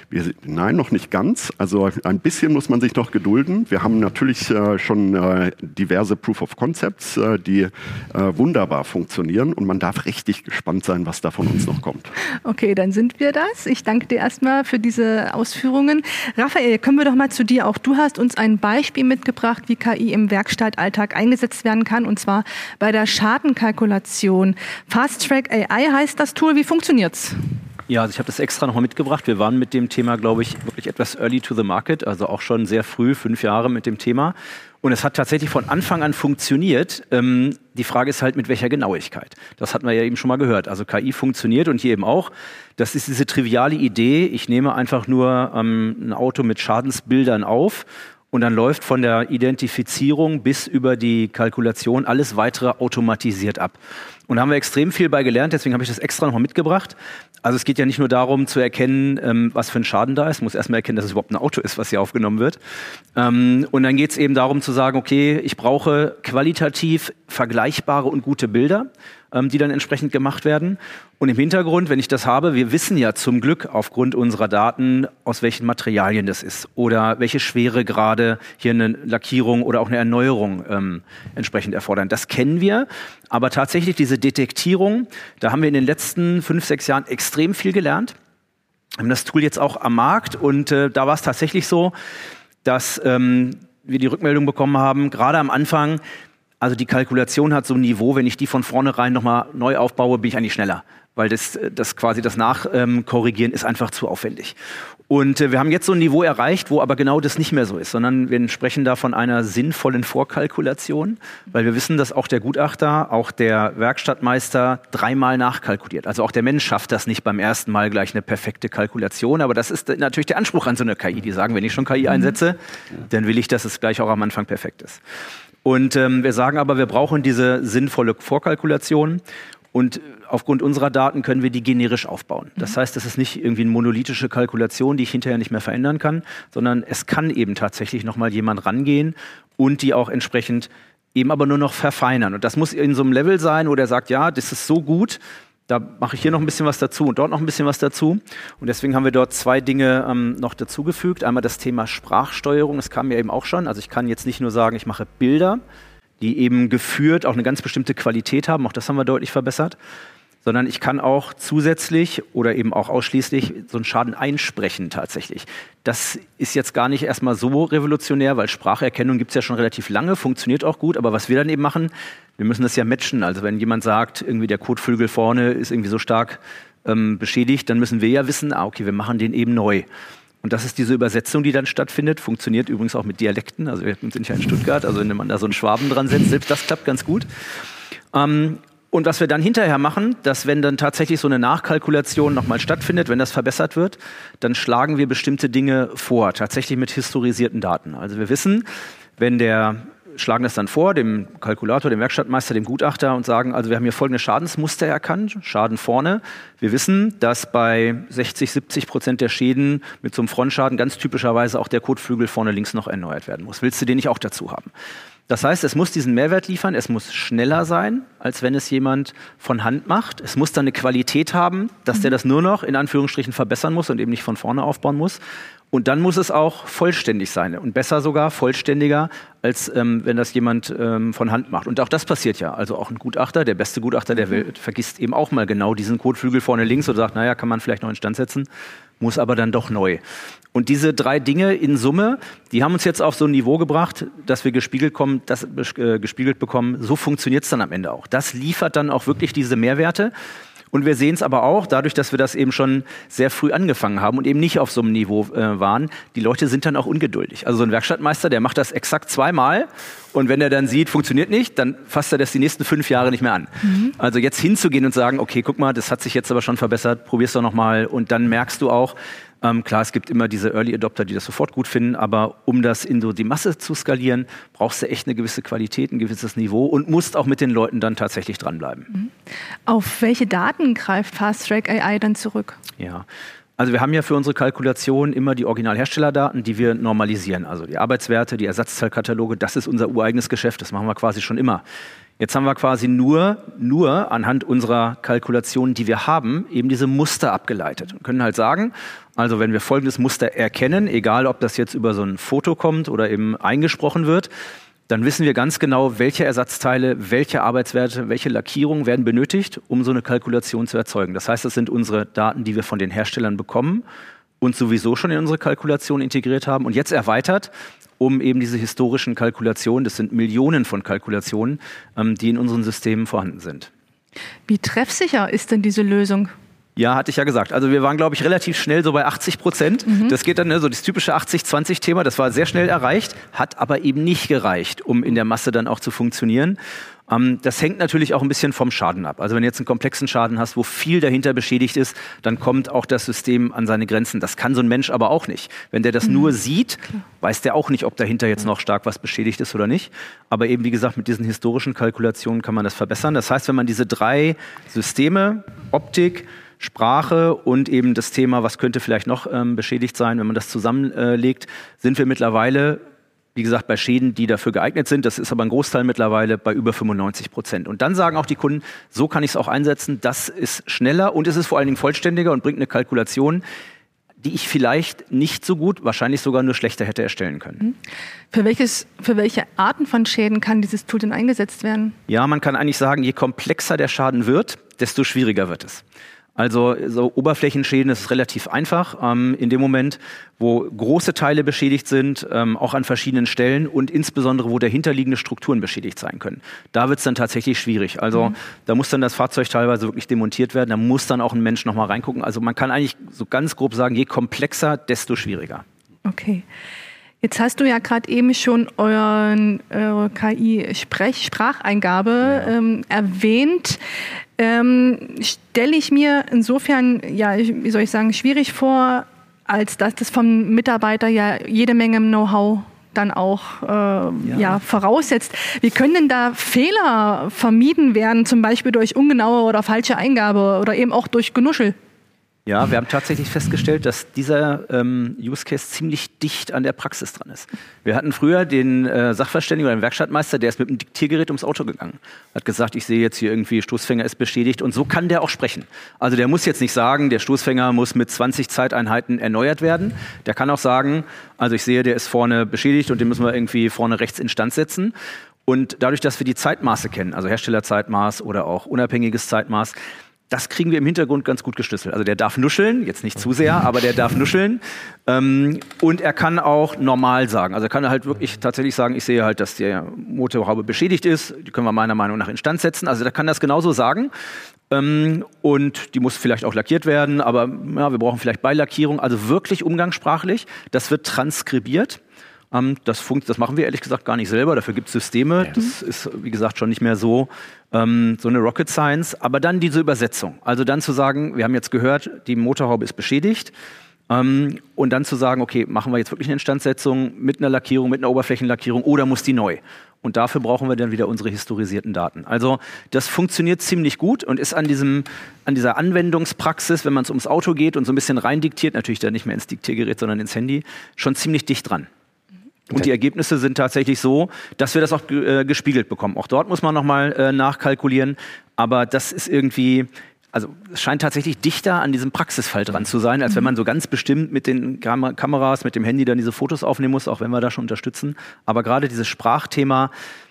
Nein, noch nicht ganz. Also ein bisschen muss man sich noch gedulden. Wir haben natürlich schon diverse Proof of Concepts, die wunderbar funktionieren. Und man darf richtig gespannt sein, was da von uns noch kommt. Okay, dann sind wir das. Ich danke dir erstmal für diese Ausführungen. Raphael, kommen wir doch mal zu dir. Auch du hast uns ein Beispiel mitgebracht, wie KI im Werkstattalltag eingesetzt werden kann. Und zwar bei der Schadenkalkulation. Fast Track AI heißt das Tool. Wie funktioniert's? Ja, also ich habe das extra nochmal mitgebracht. Wir waren mit dem Thema, glaube ich, wirklich etwas early to the market, also auch schon sehr früh, 5 Jahre mit dem Thema. Und es hat tatsächlich von Anfang an funktioniert. Die Frage ist halt, mit welcher Genauigkeit. Das hatten wir ja eben schon mal gehört. Also KI funktioniert und hier eben auch. Das ist diese triviale Idee, ich nehme einfach nur ein Auto mit Schadensbildern auf und dann läuft von der Identifizierung bis über die Kalkulation alles weitere automatisiert ab. Und da haben wir extrem viel bei gelernt, deswegen habe ich das extra nochmal mitgebracht. Also es geht ja nicht nur darum zu erkennen, was für ein Schaden da ist. Man muss erstmal erkennen, dass es überhaupt ein Auto ist, was hier aufgenommen wird. Und dann geht es eben darum zu sagen, okay, ich brauche qualitativ vergleichbare und gute Bilder, die dann entsprechend gemacht werden. Und im Hintergrund, wenn ich das habe, wir wissen ja zum Glück aufgrund unserer Daten, aus welchen Materialien das ist oder welche Schweregrade hier eine Lackierung oder auch eine Erneuerung entsprechend erfordern. Das kennen wir, aber tatsächlich diese Detektierung, da haben wir in den letzten 5, 6 Jahren extrem viel gelernt. Wir haben das Tool jetzt auch am Markt und da war es tatsächlich so, dass wir die Rückmeldung bekommen haben, gerade am Anfang, also die Kalkulation hat so ein Niveau, wenn ich die von vornherein nochmal neu aufbaue, bin ich eigentlich schneller. Weil das quasi das Nachkorrigieren ist einfach zu aufwendig. Und wir haben jetzt so ein Niveau erreicht, wo aber genau das nicht mehr so ist, sondern wir sprechen da von einer sinnvollen Vorkalkulation, weil wir wissen, dass auch der Gutachter, auch der Werkstattmeister 3-mal nachkalkuliert. Also auch der Mensch schafft das nicht beim ersten Mal gleich eine perfekte Kalkulation, aber das ist natürlich der Anspruch an so eine KI. Die sagen, wenn ich schon KI einsetze, dann will ich, dass es gleich auch am Anfang perfekt ist. Und wir sagen aber, wir brauchen diese sinnvolle Vorkalkulation und aufgrund unserer Daten können wir die generisch aufbauen. Das heißt, das ist nicht irgendwie eine monolithische Kalkulation, die ich hinterher nicht mehr verändern kann, sondern es kann eben tatsächlich nochmal jemand rangehen und die auch entsprechend eben aber nur noch verfeinern. Und das muss in so einem Level sein, wo der sagt, ja, das ist so gut, da mache ich hier noch ein bisschen was dazu und dort noch ein bisschen was dazu. Und deswegen haben wir dort 2 Dinge noch dazugefügt. Einmal das Thema Sprachsteuerung, das kam ja eben auch schon. Also ich kann jetzt nicht nur sagen, ich mache Bilder, die eben geführt auch eine ganz bestimmte Qualität haben. Auch das haben wir deutlich verbessert. sondern ich kann auch zusätzlich oder eben auch ausschließlich so einen Schaden einsprechen tatsächlich. Das ist jetzt gar nicht erstmal so revolutionär, weil Spracherkennung gibt es ja schon relativ lange, funktioniert auch gut, aber was wir dann eben machen, wir müssen das ja matchen. Also wenn jemand sagt, irgendwie der Kotflügel vorne ist irgendwie so stark beschädigt, dann müssen wir ja wissen, okay, wir machen den eben neu. Und das ist diese Übersetzung, die dann stattfindet, funktioniert übrigens auch mit Dialekten, also wir sind ja in Stuttgart, also wenn man da so einen Schwaben dran setzt, selbst das klappt ganz gut. Und was wir dann hinterher machen, dass wenn dann tatsächlich so eine Nachkalkulation nochmal stattfindet, wenn das verbessert wird, dann schlagen wir bestimmte Dinge vor, tatsächlich mit historisierten Daten. Also wir wissen, schlagen das dann vor, dem Kalkulator, dem Werkstattmeister, dem Gutachter und sagen, also wir haben hier folgende Schadensmuster erkannt, Schaden vorne. Wir wissen, dass bei 60-70% der Schäden mit so einem Frontschaden ganz typischerweise auch der Kotflügel vorne links noch erneuert werden muss. Willst du den nicht auch dazu haben? Das heißt, es muss diesen Mehrwert liefern, es muss schneller sein, als wenn es jemand von Hand macht. Es muss dann eine Qualität haben, dass der das nur noch in Anführungsstrichen verbessern muss und eben nicht von vorne aufbauen muss. Und dann muss es auch vollständig sein und besser sogar vollständiger, als wenn das jemand von Hand macht. Und auch das passiert ja. Also auch ein Gutachter, der beste Gutachter der Welt, vergisst eben auch mal genau diesen Kotflügel vorne links oder sagt, naja, kann man vielleicht noch instand setzen, muss aber dann doch neu. Und diese 3 Dinge in Summe, die haben uns jetzt auf so ein Niveau gebracht, dass wir gespiegelt bekommen, so funktioniert es dann am Ende auch. Das liefert dann auch wirklich diese Mehrwerte. Und wir sehen es aber auch, dadurch, dass wir das eben schon sehr früh angefangen haben und eben nicht auf so einem Niveau waren, die Leute sind dann auch ungeduldig. Also so ein Werkstattmeister, der macht das exakt 2-mal und wenn er dann sieht, funktioniert nicht, dann fasst er das die nächsten 5 Jahre nicht mehr an. Also jetzt hinzugehen und sagen, okay, guck mal, das hat sich jetzt aber schon verbessert, probier's doch nochmal und dann merkst du auch, klar, es gibt immer diese Early Adopter, die das sofort gut finden, aber um das in so die Masse zu skalieren, brauchst du echt eine gewisse Qualität, ein gewisses Niveau und musst auch mit den Leuten dann tatsächlich dranbleiben. Auf welche Daten greift Fast Track AI dann zurück? Ja, also wir haben ja für unsere Kalkulation immer die Originalherstellerdaten, die wir normalisieren. Also die Arbeitswerte, die Ersatzteilkataloge, das ist unser ureigenes Geschäft, das machen wir quasi schon immer. Jetzt haben wir quasi nur anhand unserer Kalkulationen, die wir haben, eben diese Muster abgeleitet und können halt sagen, also wenn wir folgendes Muster erkennen, egal ob das jetzt über so ein Foto kommt oder eben eingesprochen wird, dann wissen wir ganz genau, welche Ersatzteile, welche Arbeitswerte, welche Lackierungen werden benötigt, um so eine Kalkulation zu erzeugen. Das heißt, das sind unsere Daten, die wir von den Herstellern bekommen und sowieso schon in unsere Kalkulation integriert haben und jetzt erweitert, um eben diese historischen Kalkulationen, das sind Millionen von Kalkulationen, die in unseren Systemen vorhanden sind. Wie treffsicher ist denn diese Lösung? Ja, hatte ich ja gesagt. Also wir waren, glaube ich, relativ schnell so bei 80%. Das geht dann so das typische 80-20-Thema, das war sehr schnell erreicht, hat aber eben nicht gereicht, um in der Masse dann auch zu funktionieren. Das hängt natürlich auch ein bisschen vom Schaden ab. Also wenn du jetzt einen komplexen Schaden hast, wo viel dahinter beschädigt ist, dann kommt auch das System an seine Grenzen. Das kann so ein Mensch aber auch nicht. Wenn der das nur sieht, weiß der auch nicht, ob dahinter jetzt noch stark was beschädigt ist oder nicht. Aber eben, wie gesagt, mit diesen historischen Kalkulationen kann man das verbessern. Das heißt, wenn man diese 3 Systeme, Optik, Sprache und eben das Thema, was könnte vielleicht noch beschädigt sein, wenn man das zusammenlegt, sind wir mittlerweile, wie gesagt, bei Schäden, die dafür geeignet sind. Das ist aber ein Großteil mittlerweile bei über 95%. Und dann sagen auch die Kunden, so kann ich es auch einsetzen, das ist schneller und es ist vor allen Dingen vollständiger und bringt eine Kalkulation, die ich vielleicht nicht so gut, wahrscheinlich sogar nur schlechter hätte erstellen können. Für welche Arten von Schäden kann dieses Tool denn eingesetzt werden? Ja, man kann eigentlich sagen, je komplexer der Schaden wird, desto schwieriger wird es. Also so Oberflächenschäden ist relativ einfach. In dem Moment, wo große Teile beschädigt sind, auch an verschiedenen Stellen und insbesondere, wo dahinterliegende Strukturen beschädigt sein können. Da wird es dann tatsächlich schwierig. Also da muss dann das Fahrzeug teilweise wirklich demontiert werden. Da muss dann auch ein Mensch nochmal reingucken. Also man kann eigentlich so ganz grob sagen, je komplexer, desto schwieriger. Okay. Jetzt hast du ja gerade eben schon eure KI-Spracheingabe erwähnt. Stelle ich mir insofern, ja, wie soll ich sagen, schwierig vor, als dass das vom Mitarbeiter ja jede Menge Know-how dann auch voraussetzt. Wie können denn da Fehler vermieden werden, zum Beispiel durch ungenaue oder falsche Eingabe oder eben auch durch Genuschel? Ja, wir haben tatsächlich festgestellt, dass dieser Use Case ziemlich dicht an der Praxis dran ist. Wir hatten früher den Sachverständigen oder den Werkstattmeister, der ist mit einem Diktiergerät ums Auto gegangen. Hat gesagt, ich sehe jetzt hier irgendwie, Stoßfänger ist beschädigt und so kann der auch sprechen. Also der muss jetzt nicht sagen, der Stoßfänger muss mit 20 Zeiteinheiten erneuert werden. Der kann auch sagen, also ich sehe, der ist vorne beschädigt und den müssen wir irgendwie vorne rechts instand setzen. Und dadurch, dass wir die Zeitmaße kennen, also Herstellerzeitmaß oder auch unabhängiges Zeitmaß, Das kriegen wir im Hintergrund ganz gut geschlüsselt. Also der darf nuscheln, jetzt nicht zu sehr, aber der darf nuscheln. Und er kann auch normal sagen. Also er kann halt wirklich tatsächlich sagen, ich sehe halt, dass die Motorhaube beschädigt ist. Die können wir meiner Meinung nach instand setzen. Also der kann das genauso sagen. Und die muss vielleicht auch lackiert werden, aber ja, wir brauchen vielleicht Beilackierung. Also wirklich umgangssprachlich. Das wird transkribiert. Das machen wir ehrlich gesagt gar nicht selber. Dafür gibt es Systeme. Ja. Das ist, wie gesagt, schon nicht mehr so eine Rocket Science. Aber dann diese Übersetzung. Also dann zu sagen, wir haben jetzt gehört, die Motorhaube ist beschädigt. Und dann zu sagen, okay, machen wir jetzt wirklich eine Instandsetzung mit einer Lackierung, mit einer Oberflächenlackierung oder muss die neu? Und dafür brauchen wir dann wieder unsere historisierten Daten. Also das funktioniert ziemlich gut und ist an dieser Anwendungspraxis, wenn man es ums Auto geht und so ein bisschen reindiktiert, natürlich dann nicht mehr ins Diktiergerät, sondern ins Handy, schon ziemlich dicht dran. Und die Ergebnisse sind tatsächlich so, dass wir das auch gespiegelt bekommen. Auch dort muss man nochmal nachkalkulieren. Aber das ist irgendwie, also es scheint tatsächlich dichter an diesem Praxisfall dran zu sein, als wenn man so ganz bestimmt mit den Kameras, mit dem Handy dann diese Fotos aufnehmen muss, auch wenn wir da schon unterstützen. Aber gerade dieses Sprachthema,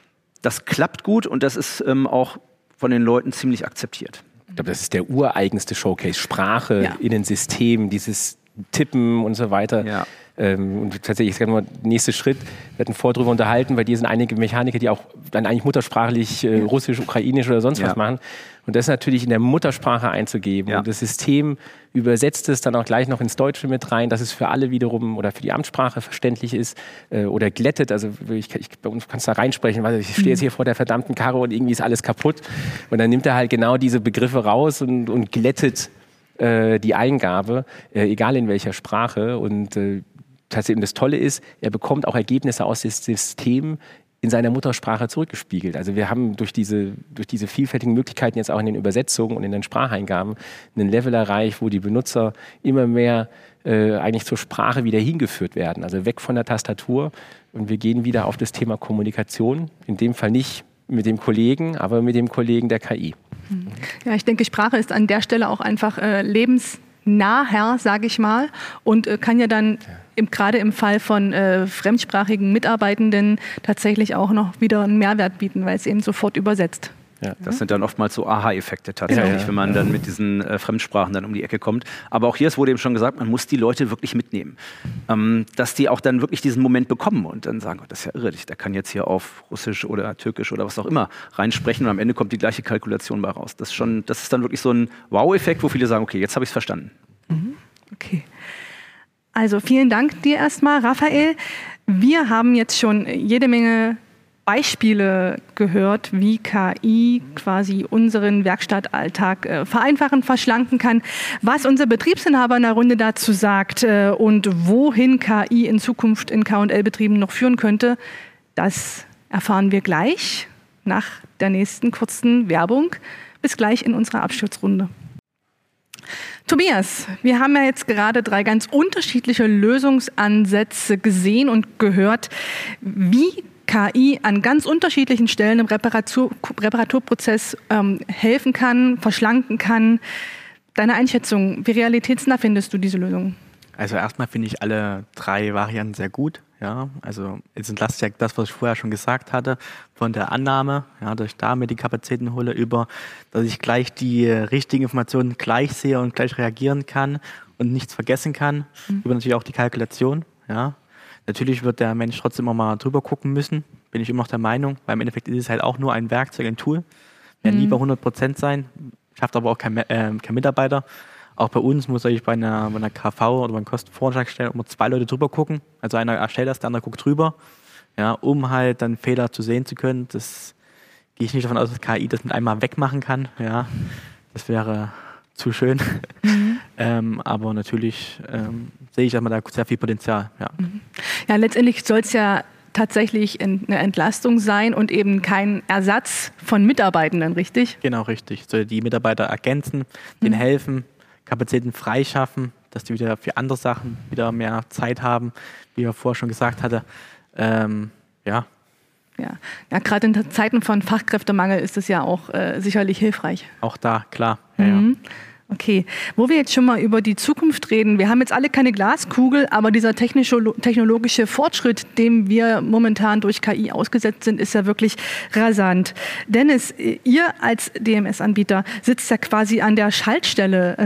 das klappt gut und das ist auch von den Leuten ziemlich akzeptiert. Ich glaube, das ist der ureigenste Showcase. Sprache in den Systemen, dieses Tippen und so weiter. Ja. Und tatsächlich ist der nächste Schritt, wir hatten vorher darüber unterhalten, bei dir sind einige Mechaniker, die auch dann eigentlich muttersprachlich Russisch, Ukrainisch oder sonst was machen. Und das natürlich in der Muttersprache einzugeben. Und das System übersetzt es dann auch gleich noch ins Deutsche mit rein, dass es für alle wiederum oder für die Amtssprache verständlich ist oder glättet. Also bei uns kannst du da reinsprechen, weil ich stehe jetzt hier vor der verdammten Karre und irgendwie ist alles kaputt. Und dann nimmt er halt genau diese Begriffe raus und glättet die Eingabe, egal in welcher Sprache. Und tatsächlich das Tolle ist, er bekommt auch Ergebnisse aus dem System in seiner Muttersprache zurückgespiegelt. Also wir haben durch diese vielfältigen Möglichkeiten jetzt auch in den Übersetzungen und in den Spracheingaben einen Level erreicht, wo die Benutzer immer mehr eigentlich zur Sprache wieder hingeführt werden. Also weg von der Tastatur und wir gehen wieder auf das Thema Kommunikation. In dem Fall nicht mit dem Kollegen, aber mit dem Kollegen der KI. Ja, ich denke, Sprache ist an der Stelle auch einfach lebensnaher, sage ich mal, und kann ja dann gerade im Fall von fremdsprachigen Mitarbeitenden tatsächlich auch noch wieder einen Mehrwert bieten, weil es eben sofort übersetzt. Ja, das sind dann oftmals so Aha-Effekte tatsächlich, wenn man dann mit diesen Fremdsprachen dann um die Ecke kommt. Aber auch hier, es wurde eben schon gesagt, man muss die Leute wirklich mitnehmen. Dass die auch dann wirklich diesen Moment bekommen und dann sagen, oh, das ist ja irre, der kann jetzt hier auf Russisch oder Türkisch oder was auch immer reinsprechen und am Ende kommt die gleiche Kalkulation bei raus. Das ist dann wirklich so ein Wow-Effekt, wo viele sagen, okay, jetzt habe ich es verstanden. Okay. Also vielen Dank dir erstmal, Raphael. Wir haben jetzt schon jede Menge Beispiele gehört, wie KI quasi unseren Werkstattalltag vereinfachen, verschlanken kann, was unser Betriebsinhaber in der Runde dazu sagt und wohin KI in Zukunft in K&L-Betrieben noch führen könnte, das erfahren wir gleich nach der nächsten kurzen Werbung. Bis gleich in unserer Absturzrunde. Tobias, wir haben ja jetzt gerade 3 ganz unterschiedliche Lösungsansätze gesehen und gehört, wie KI an ganz unterschiedlichen Stellen im Reparaturprozess helfen kann, verschlanken kann. Deine Einschätzung, wie realitätsnah findest du diese Lösung? Also erstmal finde ich alle 3 Varianten sehr gut. Ja, also jetzt entlastet ja das, was ich vorher schon gesagt hatte, von der Annahme, dass ich da mir die Kapazitäten hole, über, dass ich gleich die richtigen Informationen gleich sehe und gleich reagieren kann und nichts vergessen kann, über natürlich auch die Kalkulation. Ja. Natürlich wird der Mensch trotzdem immer mal drüber gucken müssen, bin ich immer noch der Meinung, weil im Endeffekt ist es halt auch nur ein Werkzeug, ein Tool, werden nie bei 100% sein, schafft aber auch kein Mitarbeiter. Auch bei uns muss ich bei einer KV oder beim Kostenvoranschlagstellen immer 2 Leute drüber gucken. Also einer erstellt das, der andere guckt drüber, ja, um halt dann Fehler zu sehen zu können. Das gehe ich nicht davon aus, dass KI das mit einmal wegmachen kann. Ja, das wäre zu schön. Aber natürlich sehe ich da sehr viel Potenzial. Ja, ja, letztendlich soll es ja tatsächlich eine Entlastung sein und eben kein Ersatz von Mitarbeitenden, richtig? Genau, richtig. Soll die Mitarbeiter ergänzen, denen helfen, Kapazitäten freischaffen, dass die wieder für andere Sachen wieder mehr Zeit haben, wie er vorher schon gesagt hatte. Ja, gerade in Zeiten von Fachkräftemangel ist es ja auch sicherlich hilfreich. Auch da, klar. Ja. Okay, wo wir jetzt schon mal über die Zukunft reden, wir haben jetzt alle keine Glaskugel, aber dieser technologische Fortschritt, dem wir momentan durch KI ausgesetzt sind, ist ja wirklich rasant. Dennis, ihr als DMS-Anbieter sitzt ja quasi an der Schaltstelle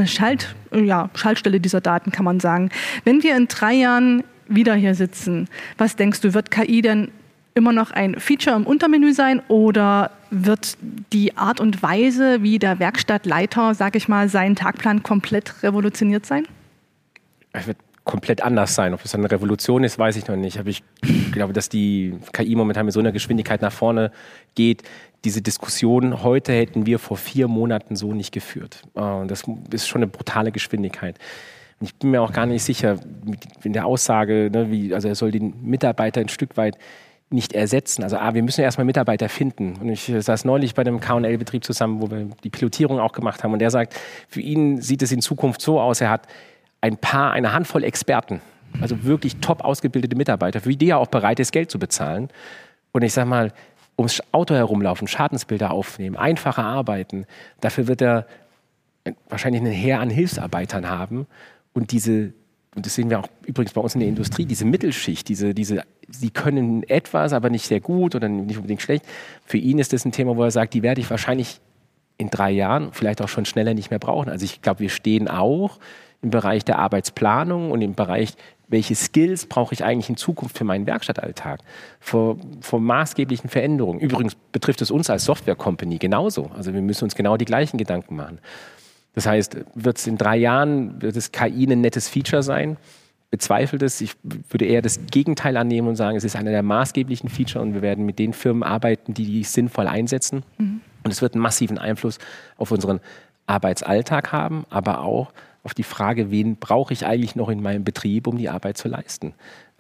dieser Daten, kann man sagen. Wenn wir in 3 Jahren wieder hier sitzen, was denkst du, wird KI denn immer noch ein Feature im Untermenü sein oder wird die Art und Weise, wie der Werkstattleiter, sage ich mal, seinen Tagplan komplett revolutioniert sein? Es wird komplett anders sein. Ob es eine Revolution ist, weiß ich noch nicht. Aber ich glaube, dass die KI momentan mit so einer Geschwindigkeit nach vorne geht. Diese Diskussion heute hätten wir vor 4 Monaten so nicht geführt. Das ist schon eine brutale Geschwindigkeit. Und ich bin mir auch gar nicht sicher, in der Aussage, also er soll den Mitarbeiter ein Stück weit nicht ersetzen. Also wir müssen ja erstmal Mitarbeiter finden. Und ich saß neulich bei einem K&L-Betrieb zusammen, wo wir die Pilotierung auch gemacht haben. Und der sagt, für ihn sieht es in Zukunft so aus, er hat eine Handvoll Experten, also wirklich top ausgebildete Mitarbeiter, für die er auch bereit ist, Geld zu bezahlen. Und ich sag mal, ums Auto herumlaufen, Schadensbilder aufnehmen, einfacher arbeiten, dafür wird er wahrscheinlich ein Heer an Hilfsarbeitern haben. Und das sehen wir auch übrigens bei uns in der Industrie, diese Mittelschicht, sie können etwas, aber nicht sehr gut oder nicht unbedingt schlecht. Für ihn ist das ein Thema, wo er sagt, die werde ich wahrscheinlich in 3 Jahren, vielleicht auch schon schneller nicht mehr brauchen. Also ich glaube, wir stehen auch im Bereich der Arbeitsplanung und im Bereich, welche Skills brauche ich eigentlich in Zukunft für meinen Werkstattalltag, vor maßgeblichen Veränderungen. Übrigens betrifft es uns als Software-Company genauso. Also wir müssen uns genau die gleichen Gedanken machen. Das heißt, wird es in 3 Jahren, wird es KI ein nettes Feature sein? Bezweifelt es. Ich würde eher das Gegenteil annehmen und sagen, es ist einer der maßgeblichen Feature und wir werden mit den Firmen arbeiten, die sinnvoll einsetzen. Mhm. Und es wird einen massiven Einfluss auf unseren Arbeitsalltag haben, aber auch auf die Frage, wen brauche ich eigentlich noch in meinem Betrieb, um die Arbeit zu leisten.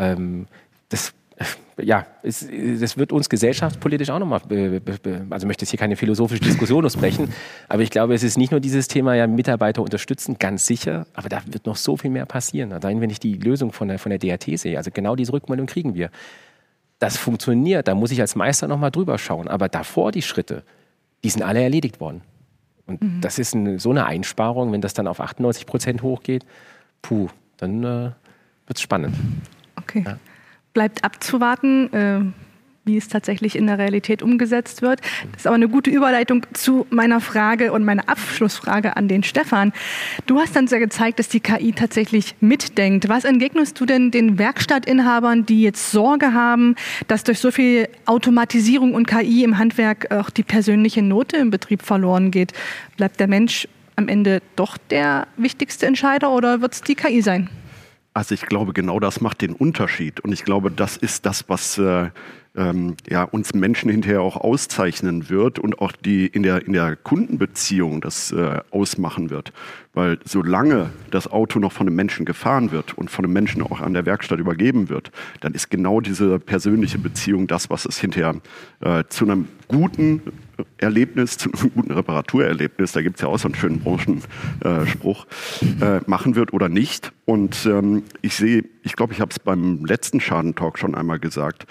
Das wird uns gesellschaftspolitisch auch nochmal, also ich möchte jetzt hier keine philosophische Diskussion ausbrechen, aber ich glaube, es ist nicht nur dieses Thema, ja, Mitarbeiter unterstützen, ganz sicher, aber da wird noch so viel mehr passieren. Allein wenn ich die Lösung von der DRT sehe, also genau diese Rückmeldung kriegen wir. Das funktioniert, da muss ich als Meister nochmal drüber schauen, aber davor die Schritte, die sind alle erledigt worden. Und das ist so eine Einsparung, wenn das dann auf 98% hochgeht, dann wird es spannend. Okay. Ja. Bleibt abzuwarten, wie es tatsächlich in der Realität umgesetzt wird. Das ist aber eine gute Überleitung zu meiner Frage und meiner Abschlussfrage an den Stefan. Du hast dann sehr gezeigt, dass die KI tatsächlich mitdenkt. Was entgegnest du denn den Werkstattinhabern, die jetzt Sorge haben, dass durch so viel Automatisierung und KI im Handwerk auch die persönliche Note im Betrieb verloren geht? Bleibt der Mensch am Ende doch der wichtigste Entscheider oder wird es die KI sein? Also ich glaube, genau das macht den Unterschied. Und ich glaube, das ist das, was uns Menschen hinterher auch auszeichnen wird und auch in der Kundenbeziehung das ausmachen wird. Weil solange das Auto noch von einem Menschen gefahren wird und von einem Menschen auch an der Werkstatt übergeben wird, dann ist genau diese persönliche Beziehung das, was es hinterher zu einem guten Erlebnis, zu einem guten Reparaturerlebnis, da gibt es ja auch so einen schönen Branchenspruch, machen wird oder nicht. Und ich glaube, ich habe es beim letzten Schadentalk schon einmal gesagt,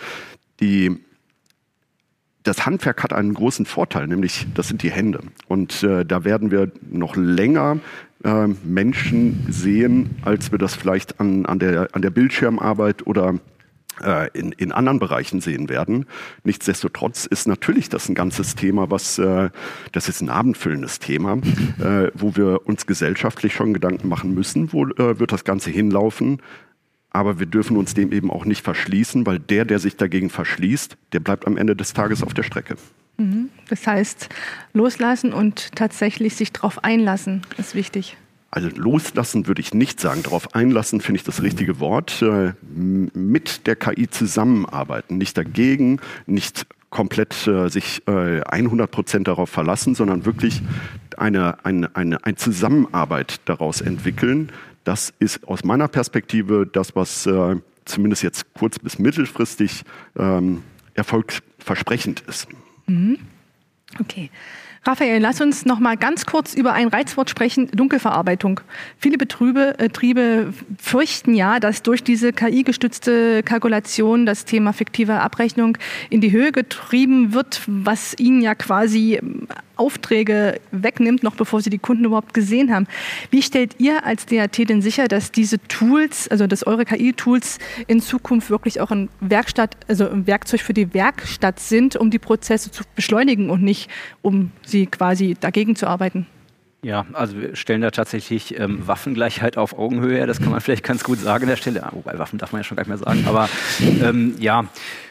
das Handwerk hat einen großen Vorteil, nämlich das sind die Hände. Und da werden wir noch länger Menschen sehen, als wir das vielleicht an der Bildschirmarbeit oder in anderen Bereichen sehen werden. Nichtsdestotrotz ist natürlich das ein ganzes Thema, das ist ein abendfüllendes Thema, wo wir uns gesellschaftlich schon Gedanken machen müssen, wo wird das Ganze hinlaufen. Aber wir dürfen uns dem eben auch nicht verschließen, weil der sich dagegen verschließt, der bleibt am Ende des Tages auf der Strecke. Das heißt, loslassen und tatsächlich sich darauf einlassen, ist wichtig. Also loslassen würde ich nicht sagen. Darauf einlassen finde ich das richtige Wort. Mit der KI zusammenarbeiten, nicht dagegen, nicht komplett sich 100% darauf verlassen, sondern wirklich eine Zusammenarbeit daraus entwickeln. Das ist aus meiner Perspektive das, was zumindest jetzt kurz- bis mittelfristig erfolgsversprechend ist. Okay. Raphael, lass uns noch mal ganz kurz über ein Reizwort sprechen, Dunkelverarbeitung. Viele Betriebe fürchten ja, dass durch diese KI-gestützte Kalkulation das Thema fiktive Abrechnung in die Höhe getrieben wird, was ihnen ja quasi Aufträge wegnimmt, noch bevor sie die Kunden überhaupt gesehen haben. Wie stellt ihr als DAT denn sicher, dass diese Tools, also dass eure KI-Tools in Zukunft wirklich auch ein Werkzeug für die Werkstatt sind, um die Prozesse zu beschleunigen und nicht, um sie quasi dagegen zu arbeiten? Ja, also wir stellen da tatsächlich Waffengleichheit auf Augenhöhe her. Das kann man vielleicht ganz gut sagen an der Stelle. Wobei Waffen darf man ja schon gar nicht mehr sagen. Aber ja,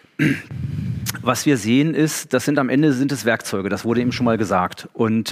was wir sehen ist, am Ende sind es Werkzeuge. Das wurde eben schon mal gesagt. Und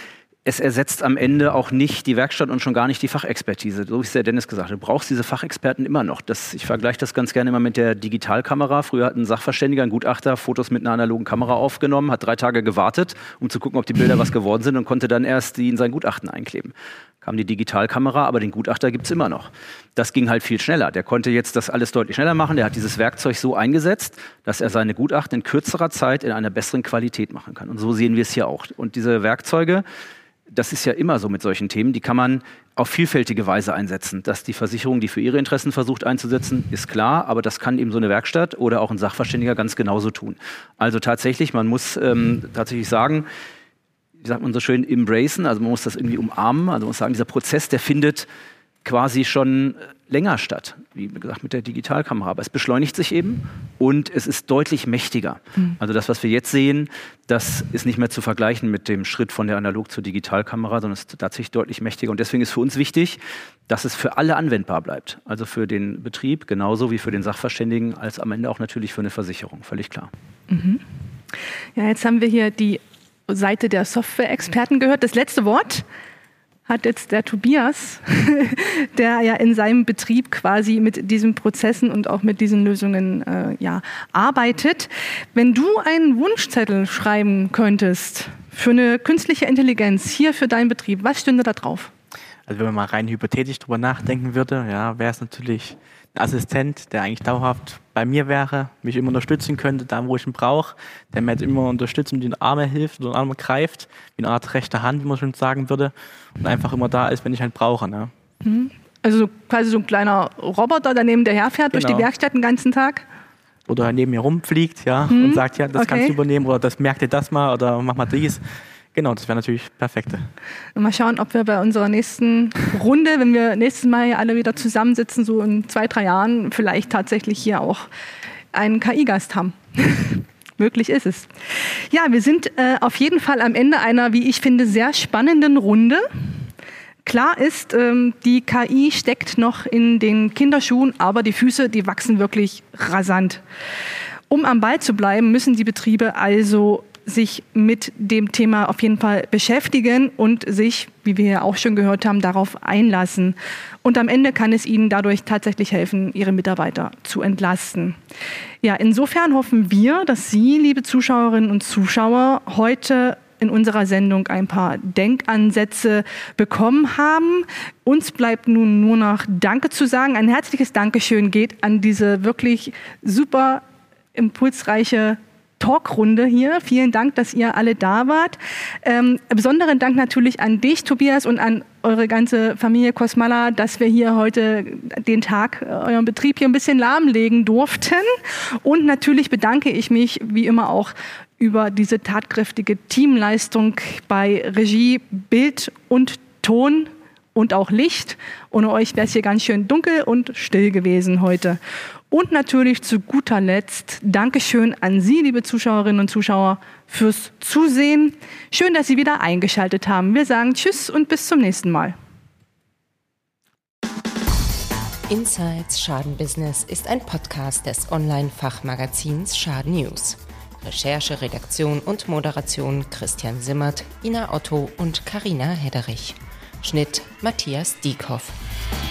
es ersetzt am Ende auch nicht die Werkstatt und schon gar nicht die Fachexpertise. So wie es der Dennis gesagt hat, du brauchst diese Fachexperten immer noch. Ich vergleiche das ganz gerne immer mit der Digitalkamera. Früher hat ein Sachverständiger, ein Gutachter, Fotos mit einer analogen Kamera aufgenommen, hat 3 Tage gewartet, um zu gucken, ob die Bilder was geworden sind und konnte dann erst die in sein Gutachten einkleben. Kam die Digitalkamera, aber den Gutachter gibt's immer noch. Das ging halt viel schneller. Der konnte jetzt das alles deutlich schneller machen. Der hat dieses Werkzeug so eingesetzt, dass er seine Gutachten in kürzerer Zeit in einer besseren Qualität machen kann. Und so sehen wir es hier auch. Und diese Werkzeuge, das ist ja immer so mit solchen Themen, die kann man auf vielfältige Weise einsetzen. Dass die Versicherung, die für ihre Interessen versucht einzusetzen, ist klar, aber das kann eben so eine Werkstatt oder auch ein Sachverständiger ganz genauso tun. Also tatsächlich, man muss tatsächlich sagen, wie sagt man so schön, embracen, also man muss das irgendwie umarmen, also man muss sagen, dieser Prozess, der findet quasi schon länger statt, wie gesagt, mit der Digitalkamera. Aber es beschleunigt sich eben und es ist deutlich mächtiger. Also das, was wir jetzt sehen, das ist nicht mehr zu vergleichen mit dem Schritt von der Analog zur Digitalkamera, sondern es ist tatsächlich deutlich mächtiger. Und deswegen ist für uns wichtig, dass es für alle anwendbar bleibt. Also für den Betrieb genauso wie für den Sachverständigen, als am Ende auch natürlich für eine Versicherung, völlig klar. Mhm. Ja, jetzt haben wir hier die Seite der Software-Experten gehört. Das letzte Wort hat jetzt der Tobias, der ja in seinem Betrieb quasi mit diesen Prozessen und auch mit diesen Lösungen arbeitet. Wenn du einen Wunschzettel schreiben könntest für eine künstliche Intelligenz hier für deinen Betrieb, was stünde da drauf? Also wenn man mal rein hypothetisch drüber nachdenken würde, ja, wäre es natürlich ein Assistent, der eigentlich dauerhaft bei mir wäre, mich immer unterstützen könnte, da wo ich ihn brauche, der mir jetzt immer unterstützt und den Arme hilft oder den Arme greift, wie eine Art rechte Hand, wie man schon sagen würde, und einfach immer da ist, wenn ich ihn brauche. Ne? Also quasi so ein kleiner Roboter, der neben der herfährt durch die Werkstatt den ganzen Tag? Oder neben mir rumfliegt, ja, und sagt, ja, das kannst du übernehmen oder das merk dir das mal oder mach mal dies. Genau, das wäre natürlich perfekt. Mal schauen, ob wir bei unserer nächsten Runde, wenn wir nächstes Mal alle wieder zusammensitzen, so in 2-3 Jahren, vielleicht tatsächlich hier auch einen KI-Gast haben. Möglich ist es. Ja, wir sind auf jeden Fall am Ende einer, wie ich finde, sehr spannenden Runde. Klar ist, die KI steckt noch in den Kinderschuhen, aber die Füße, die wachsen wirklich rasant. Um am Ball zu bleiben, müssen die Betriebe also sich mit dem Thema auf jeden Fall beschäftigen und sich, wie wir ja auch schon gehört haben, darauf einlassen. Und am Ende kann es ihnen dadurch tatsächlich helfen, ihre Mitarbeiter zu entlasten. Ja, insofern hoffen wir, dass Sie, liebe Zuschauerinnen und Zuschauer, heute in unserer Sendung ein paar Denkansätze bekommen haben. Uns bleibt nun nur noch Danke zu sagen. Ein herzliches Dankeschön geht an diese wirklich super impulsreiche Talkrunde hier. Vielen Dank, dass ihr alle da wart. Besonderen Dank natürlich an dich, Tobias, und an eure ganze Familie Kosmala, dass wir hier heute den Tag, euren Betrieb hier ein bisschen lahmlegen durften. Und natürlich bedanke ich mich, wie immer auch, über diese tatkräftige Teamleistung bei Regie, Bild und Ton und auch Licht. Ohne euch wäre es hier ganz schön dunkel und still gewesen heute. Und natürlich zu guter Letzt Dankeschön an Sie, liebe Zuschauerinnen und Zuschauer, fürs Zusehen. Schön, dass Sie wieder eingeschaltet haben. Wir sagen Tschüss und bis zum nächsten Mal. Insights Schadenbusiness ist ein Podcast des Online-Fachmagazins Schaden News. Recherche, Redaktion und Moderation Christian Simmert, Ina Otto und Carina Hedderich. Schnitt Matthias Dieckhoff.